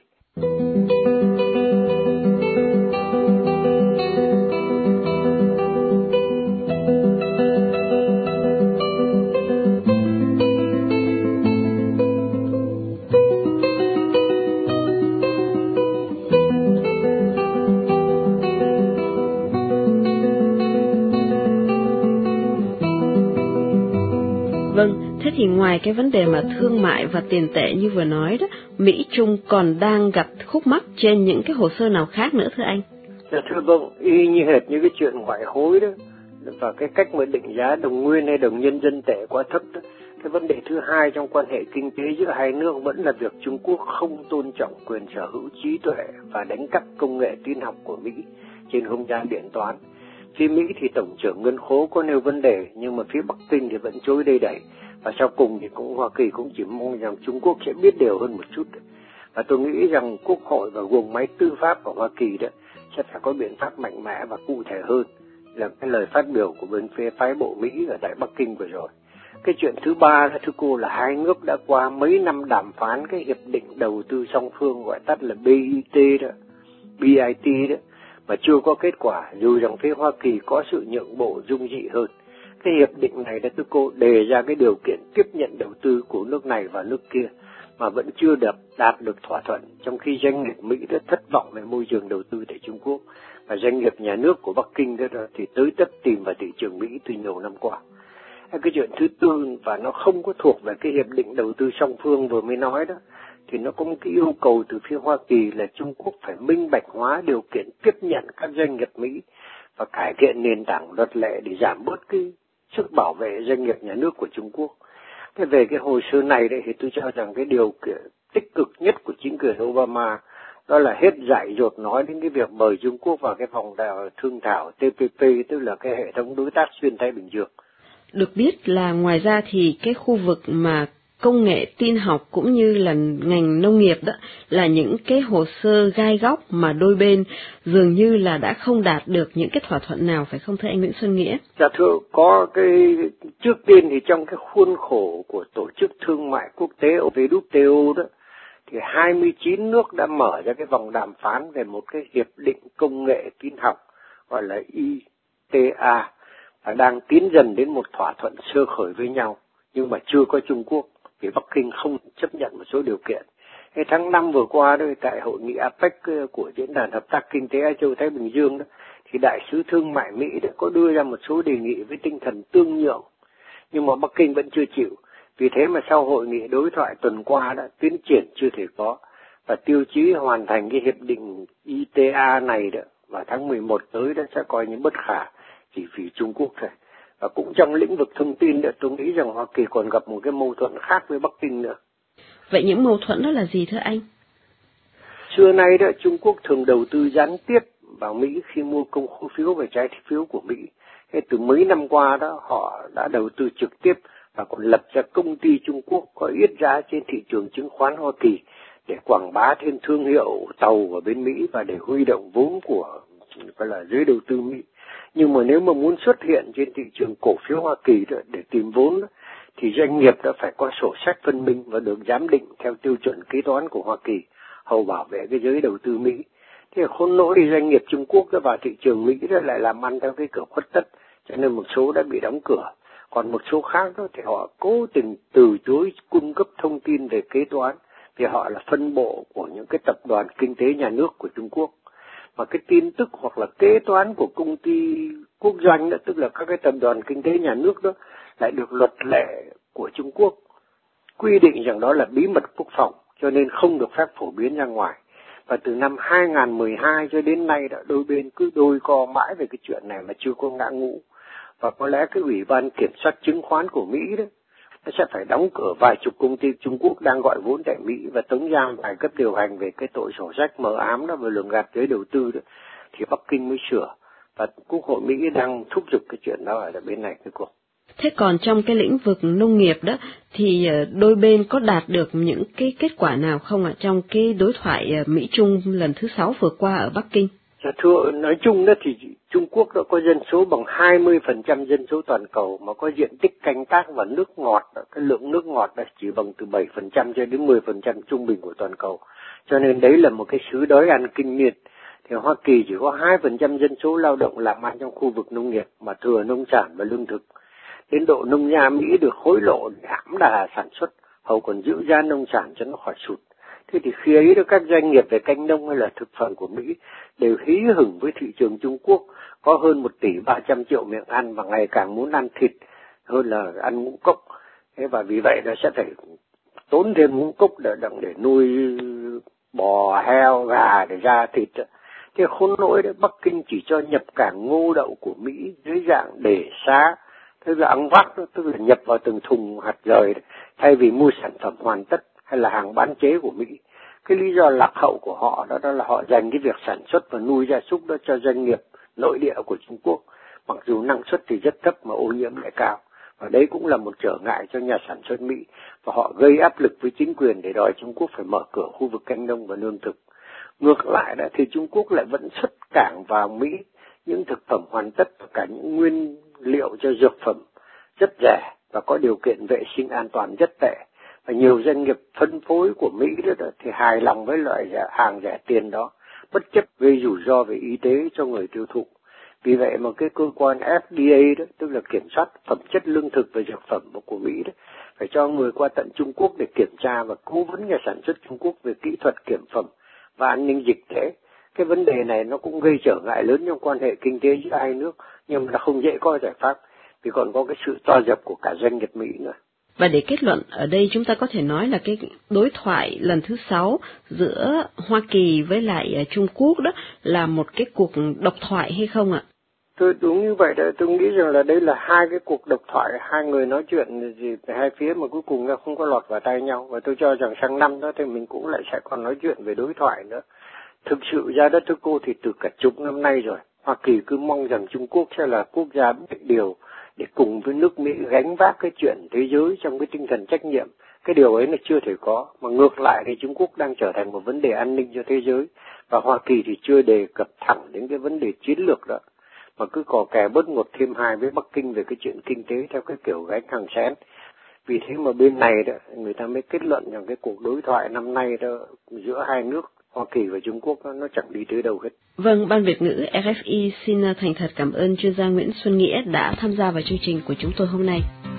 Vâng, thế thì ngoài cái vấn đề mà thương mại và tiền tệ như vừa nói đó, Mỹ Trung còn đang gặp khúc mắc trên những cái hồ sơ nào khác nữa thưa anh? Dạ thưa vâng, y như hệt như cái chuyện ngoại hối đó, và cái cách mà định giá đồng nguyên hay đồng nhân dân tệ quá thấp đó. Cái vấn đề thứ hai trong quan hệ kinh tế giữa hai nước vẫn là việc Trung Quốc không tôn trọng quyền sở hữu trí tuệ và đánh cắp công nghệ tin học của Mỹ trên không gian điện toán. Phía Mỹ thì Tổng trưởng Ngân khố có nêu vấn đề, nhưng mà phía Bắc Kinh thì vẫn chối đầy đẩy. Và sau cùng thì Hoa Kỳ cũng chỉ mong rằng Trung Quốc sẽ biết điều hơn một chút. Và tôi nghĩ rằng Quốc hội và guồng máy tư pháp của Hoa Kỳ đó sẽ phải có biện pháp mạnh mẽ và cụ thể hơn, là cái lời phát biểu của bên phía phái bộ Mỹ ở tại Bắc Kinh vừa rồi. Cái chuyện thứ ba đó thưa cô là hai nước đã qua mấy năm đàm phán cái hiệp định đầu tư song phương gọi tắt là BIT đó, mà chưa có kết quả, dù rằng phía Hoa Kỳ có sự nhượng bộ dung dị hơn. Cái hiệp định này đã thưa cô đề ra cái điều kiện tiếp nhận đầu tư của nước này và nước kia mà vẫn chưa đạt được thỏa thuận, trong khi doanh nghiệp Mỹ đã thất vọng về môi trường đầu tư tại Trung Quốc, và doanh nghiệp nhà nước của Bắc Kinh đó thì tới tấp tìm vào thị trường Mỹ từ nhiều năm qua. Cái chuyện thứ tư, và nó không có thuộc về cái hiệp định đầu tư song phương vừa mới nói đó, thì nó có một cái yêu cầu từ phía Hoa Kỳ là Trung Quốc phải minh bạch hóa điều kiện tiếp nhận các doanh nghiệp Mỹ và cải thiện nền tảng luật lệ để giảm bớt cái sức bảo vệ doanh nghiệp nhà nước của Trung Quốc. Thế về cái hồ sơ này đấy thì tôi cho rằng cái điều tích cực nhất của chính quyền Obama đó là hết dại dột nói đến cái việc mời Trung Quốc vào cái vòng thương thảo TPP, tức là cái hệ thống đối tác xuyên Thái Bình Dương. Được biết là ngoài ra thì cái khu vực mà công nghệ tin học cũng như là ngành nông nghiệp đó là những cái hồ sơ gai góc mà đôi bên dường như là đã không đạt được những cái thỏa thuận nào, phải không thưa anh Nguyễn Xuân Nghĩa? Dạ thưa, có cái trước tiên thì trong cái khuôn khổ của Tổ chức Thương mại Quốc tế WTO đó, thì 29 nước đã mở ra cái vòng đàm phán về một cái hiệp định công nghệ tin học gọi là ITA, và đang tiến dần đến một thỏa thuận sơ khởi với nhau, nhưng mà chưa có Trung Quốc vì Bắc Kinh không chấp nhận một số điều kiện. Tháng 5 vừa qua đó, tại hội nghị APEC của Diễn đàn Hợp tác Kinh tế Á Châu Thái Bình Dương đó, thì Đại sứ Thương mại Mỹ đã có đưa ra một số đề nghị với tinh thần tương nhượng, nhưng mà Bắc Kinh vẫn chưa chịu. Vì thế mà sau hội nghị đối thoại tuần qua đã tiến triển chưa thể có, và tiêu chí hoàn thành cái hiệp định ITA này đó vào tháng 11 tới đó sẽ coi như bất khả chỉ vì Trung Quốc thôi. Và cũng trong lĩnh vực thông tin đó, tôi nghĩ rằng Hoa Kỳ còn gặp một cái mâu thuẫn khác với Bắc Kinh nữa. Vậy những mâu thuẫn đó là gì thưa anh? Xưa nay đó, Trung Quốc thường đầu tư gián tiếp vào Mỹ khi mua công phiếu và trái phiếu của Mỹ. Từ mấy năm qua đó, họ đã đầu tư trực tiếp và còn lập ra công ty Trung Quốc có yết giá trên thị trường chứng khoán Hoa Kỳ để quảng bá thêm thương hiệu tàu ở bên Mỹ và để huy động vốn của gọi là giới đầu tư Mỹ. Nhưng mà nếu mà muốn xuất hiện trên thị trường cổ phiếu Hoa Kỳ đó, để tìm vốn đó, thì doanh nghiệp đã phải có sổ sách phân minh và được giám định theo tiêu chuẩn kế toán của Hoa Kỳ, hầu bảo vệ cái giới đầu tư Mỹ. Thế khốn nỗi thì doanh nghiệp Trung Quốc đã vào thị trường Mỹ đó lại làm ăn theo cái cửa khuất tất, cho nên một số đã bị đóng cửa. Còn một số khác đó thì họ cố tình từ chối cung cấp thông tin về kế toán, vì họ là phân bộ của những cái tập đoàn kinh tế nhà nước của Trung Quốc. Mà cái tin tức hoặc là kế toán của công ty quốc doanh đó, tức là các cái tập đoàn kinh tế nhà nước đó, lại được luật lệ của Trung Quốc quy định rằng đó là bí mật quốc phòng, cho nên không được phép phổ biến ra ngoài. Và từ năm 2012 cho đến nay đã đôi bên cứ đôi co mãi về cái chuyện này mà chưa có ngã ngũ. Và có lẽ cái Ủy ban Kiểm soát Chứng khoán của Mỹ đó, nó sẽ phải đóng cửa vài chục công ty Trung Quốc đang gọi vốn tại Mỹ và tống giam vài cấp điều hành về cái tội sổ sách mờ ám đó và lường gạt giới đầu tư đó, thì Bắc Kinh mới sửa. Và Quốc hội Mỹ đang thúc giục cái chuyện đó ở bên này cuối cùng. Thế còn trong cái lĩnh vực nông nghiệp đó thì đôi bên có đạt được những cái kết quả nào không ạ trong cái đối thoại Mỹ-Trung lần thứ 6 vừa qua ở Bắc Kinh? Thưa, nói chung đó thì Trung Quốc đã có dân số bằng 20% dân số toàn cầu mà có diện tích canh tác và nước ngọt, cái lượng nước ngọt là chỉ bằng từ 7% cho đến 10% trung bình của toàn cầu. Cho nên đấy là một cái xứ đói ăn kinh niên. Thì Hoa Kỳ chỉ có 2% dân số lao động làm ăn trong khu vực nông nghiệp mà thừa nông sản và lương thực. Đến độ nông gia Mỹ được hối lộ để hãm đà sản xuất, hầu còn giữ giá nông sản cho nó khỏi sụt. Thế thì khi ấy đó các doanh nghiệp về canh nông hay là thực phẩm của Mỹ đều hí hửng với thị trường Trung Quốc, có hơn 1 tỷ 300 triệu miệng ăn và ngày càng muốn ăn thịt hơn là ăn ngũ cốc. Thế và vì vậy nó sẽ phải tốn thêm ngũ cốc để nuôi bò, heo, gà để ra thịt. Thế khốn nỗi đấy, Bắc Kinh chỉ cho nhập cảng ngô đậu của Mỹ dưới dạng để xá, tức là ăn vác, tức là nhập vào từng thùng hạt rời thay vì mua sản phẩm hoàn tất hay là hàng bán chế của Mỹ. Cái lý do lạc hậu của họ đó là họ dành cái việc sản xuất và nuôi gia súc đó cho doanh nghiệp nội địa của Trung Quốc, mặc dù năng suất thì rất thấp mà ô nhiễm lại cao. Và đấy cũng là một trở ngại cho nhà sản xuất Mỹ, và họ gây áp lực với chính quyền để đòi Trung Quốc phải mở cửa khu vực canh nông và lương thực. Ngược lại đó thì Trung Quốc lại vẫn xuất cảng vào Mỹ những thực phẩm hoàn tất và cả những nguyên liệu cho dược phẩm rất rẻ và có điều kiện vệ sinh an toàn rất tệ. Và nhiều doanh nghiệp phân phối của Mỹ đó thì hài lòng với loại hàng rẻ tiền đó, bất chấp gây rủi ro về y tế cho người tiêu thụ. Vì vậy mà cái cơ quan FDA đó, tức là kiểm soát phẩm chất lương thực và dược phẩm của Mỹ đó, phải cho người qua tận Trung Quốc để kiểm tra và cố vấn nhà sản xuất Trung Quốc về kỹ thuật kiểm phẩm và an ninh dịch tễ. Cái vấn đề này nó cũng gây trở ngại lớn trong quan hệ kinh tế giữa hai nước, nhưng mà nó không dễ có giải pháp vì còn có cái sự to dập của cả doanh nghiệp Mỹ nữa. Và để kết luận, ở đây chúng ta có thể nói là cái đối thoại lần thứ 6 giữa Hoa Kỳ với lại Trung Quốc đó là một cái cuộc độc thoại hay không ạ? Tôi đúng như vậy đó, tôi nghĩ rằng là đây là hai cái cuộc độc thoại, hai người nói chuyện gì về hai phía mà cuối cùng nó không có lọt vào tay nhau. Và tôi cho rằng sang năm đó thì mình cũng lại sẽ còn nói chuyện về đối thoại nữa. Thực sự ra đất thưa cô thì từ cả chục năm nay rồi, Hoa Kỳ cứ mong rằng Trung Quốc sẽ là quốc gia biết điều để cùng với nước Mỹ gánh vác cái chuyện thế giới trong cái tinh thần trách nhiệm. Cái điều ấy là chưa thể có, mà ngược lại thì Trung Quốc đang trở thành một vấn đề an ninh cho thế giới, và Hoa Kỳ thì chưa đề cập thẳng đến cái vấn đề chiến lược đó, mà cứ cò kè bớt một thêm hai với Bắc Kinh về cái chuyện kinh tế theo cái kiểu gánh hàng xén. Vì thế mà bên này đó, người ta mới kết luận rằng cái cuộc đối thoại năm nay đó giữa hai nước Hoa Kỳ và Trung Quốc nó chẳng đi tới đâu hết. Vâng, Ban Việt ngữ RFI xin thành thật cảm ơn chuyên gia Nguyễn Xuân Nghĩa đã tham gia vào chương trình của chúng tôi hôm nay.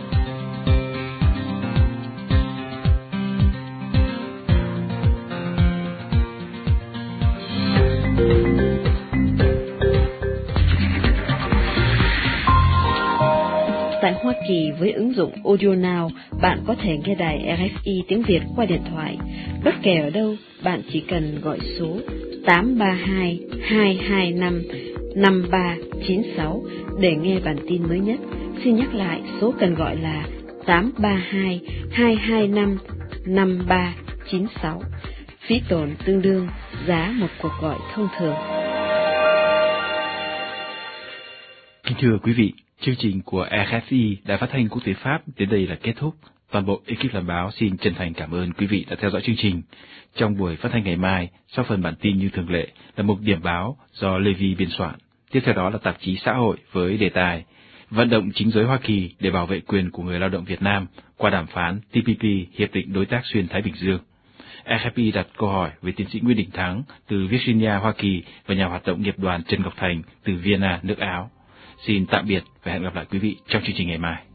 Tại Hoa Kỳ với ứng dụng Audio Now, bạn có thể nghe đài RFI tiếng Việt qua điện thoại. Bất kể ở đâu, bạn chỉ cần gọi số 832-225-5396 để nghe bản tin mới nhất. Xin nhắc lại, số cần gọi là 832-225-5396. Phí tổn tương đương giá một cuộc gọi thông thường. Kính thưa quý vị, chương trình của RFI Đài Phát thanh Quốc tế Pháp đến đây là kết thúc. Toàn bộ ekip làm báo xin chân thành cảm ơn quý vị đã theo dõi chương trình. Trong buổi phát thanh ngày mai, sau phần bản tin như thường lệ là mục điểm báo do Levi biên soạn. Tiếp theo đó là tạp chí xã hội với đề tài vận động chính giới Hoa Kỳ để bảo vệ quyền của người lao động Việt Nam qua đàm phán TPP, Hiệp định Đối tác Xuyên Thái Bình Dương. RFI đặt câu hỏi với tiến sĩ Nguyễn Đình Thắng từ Virginia, Hoa Kỳ và nhà hoạt động nghiệp đoàn Trần Ngọc Thành từ Vienna, nước Áo. Xin tạm biệt và hẹn gặp lại quý vị trong chương trình ngày mai.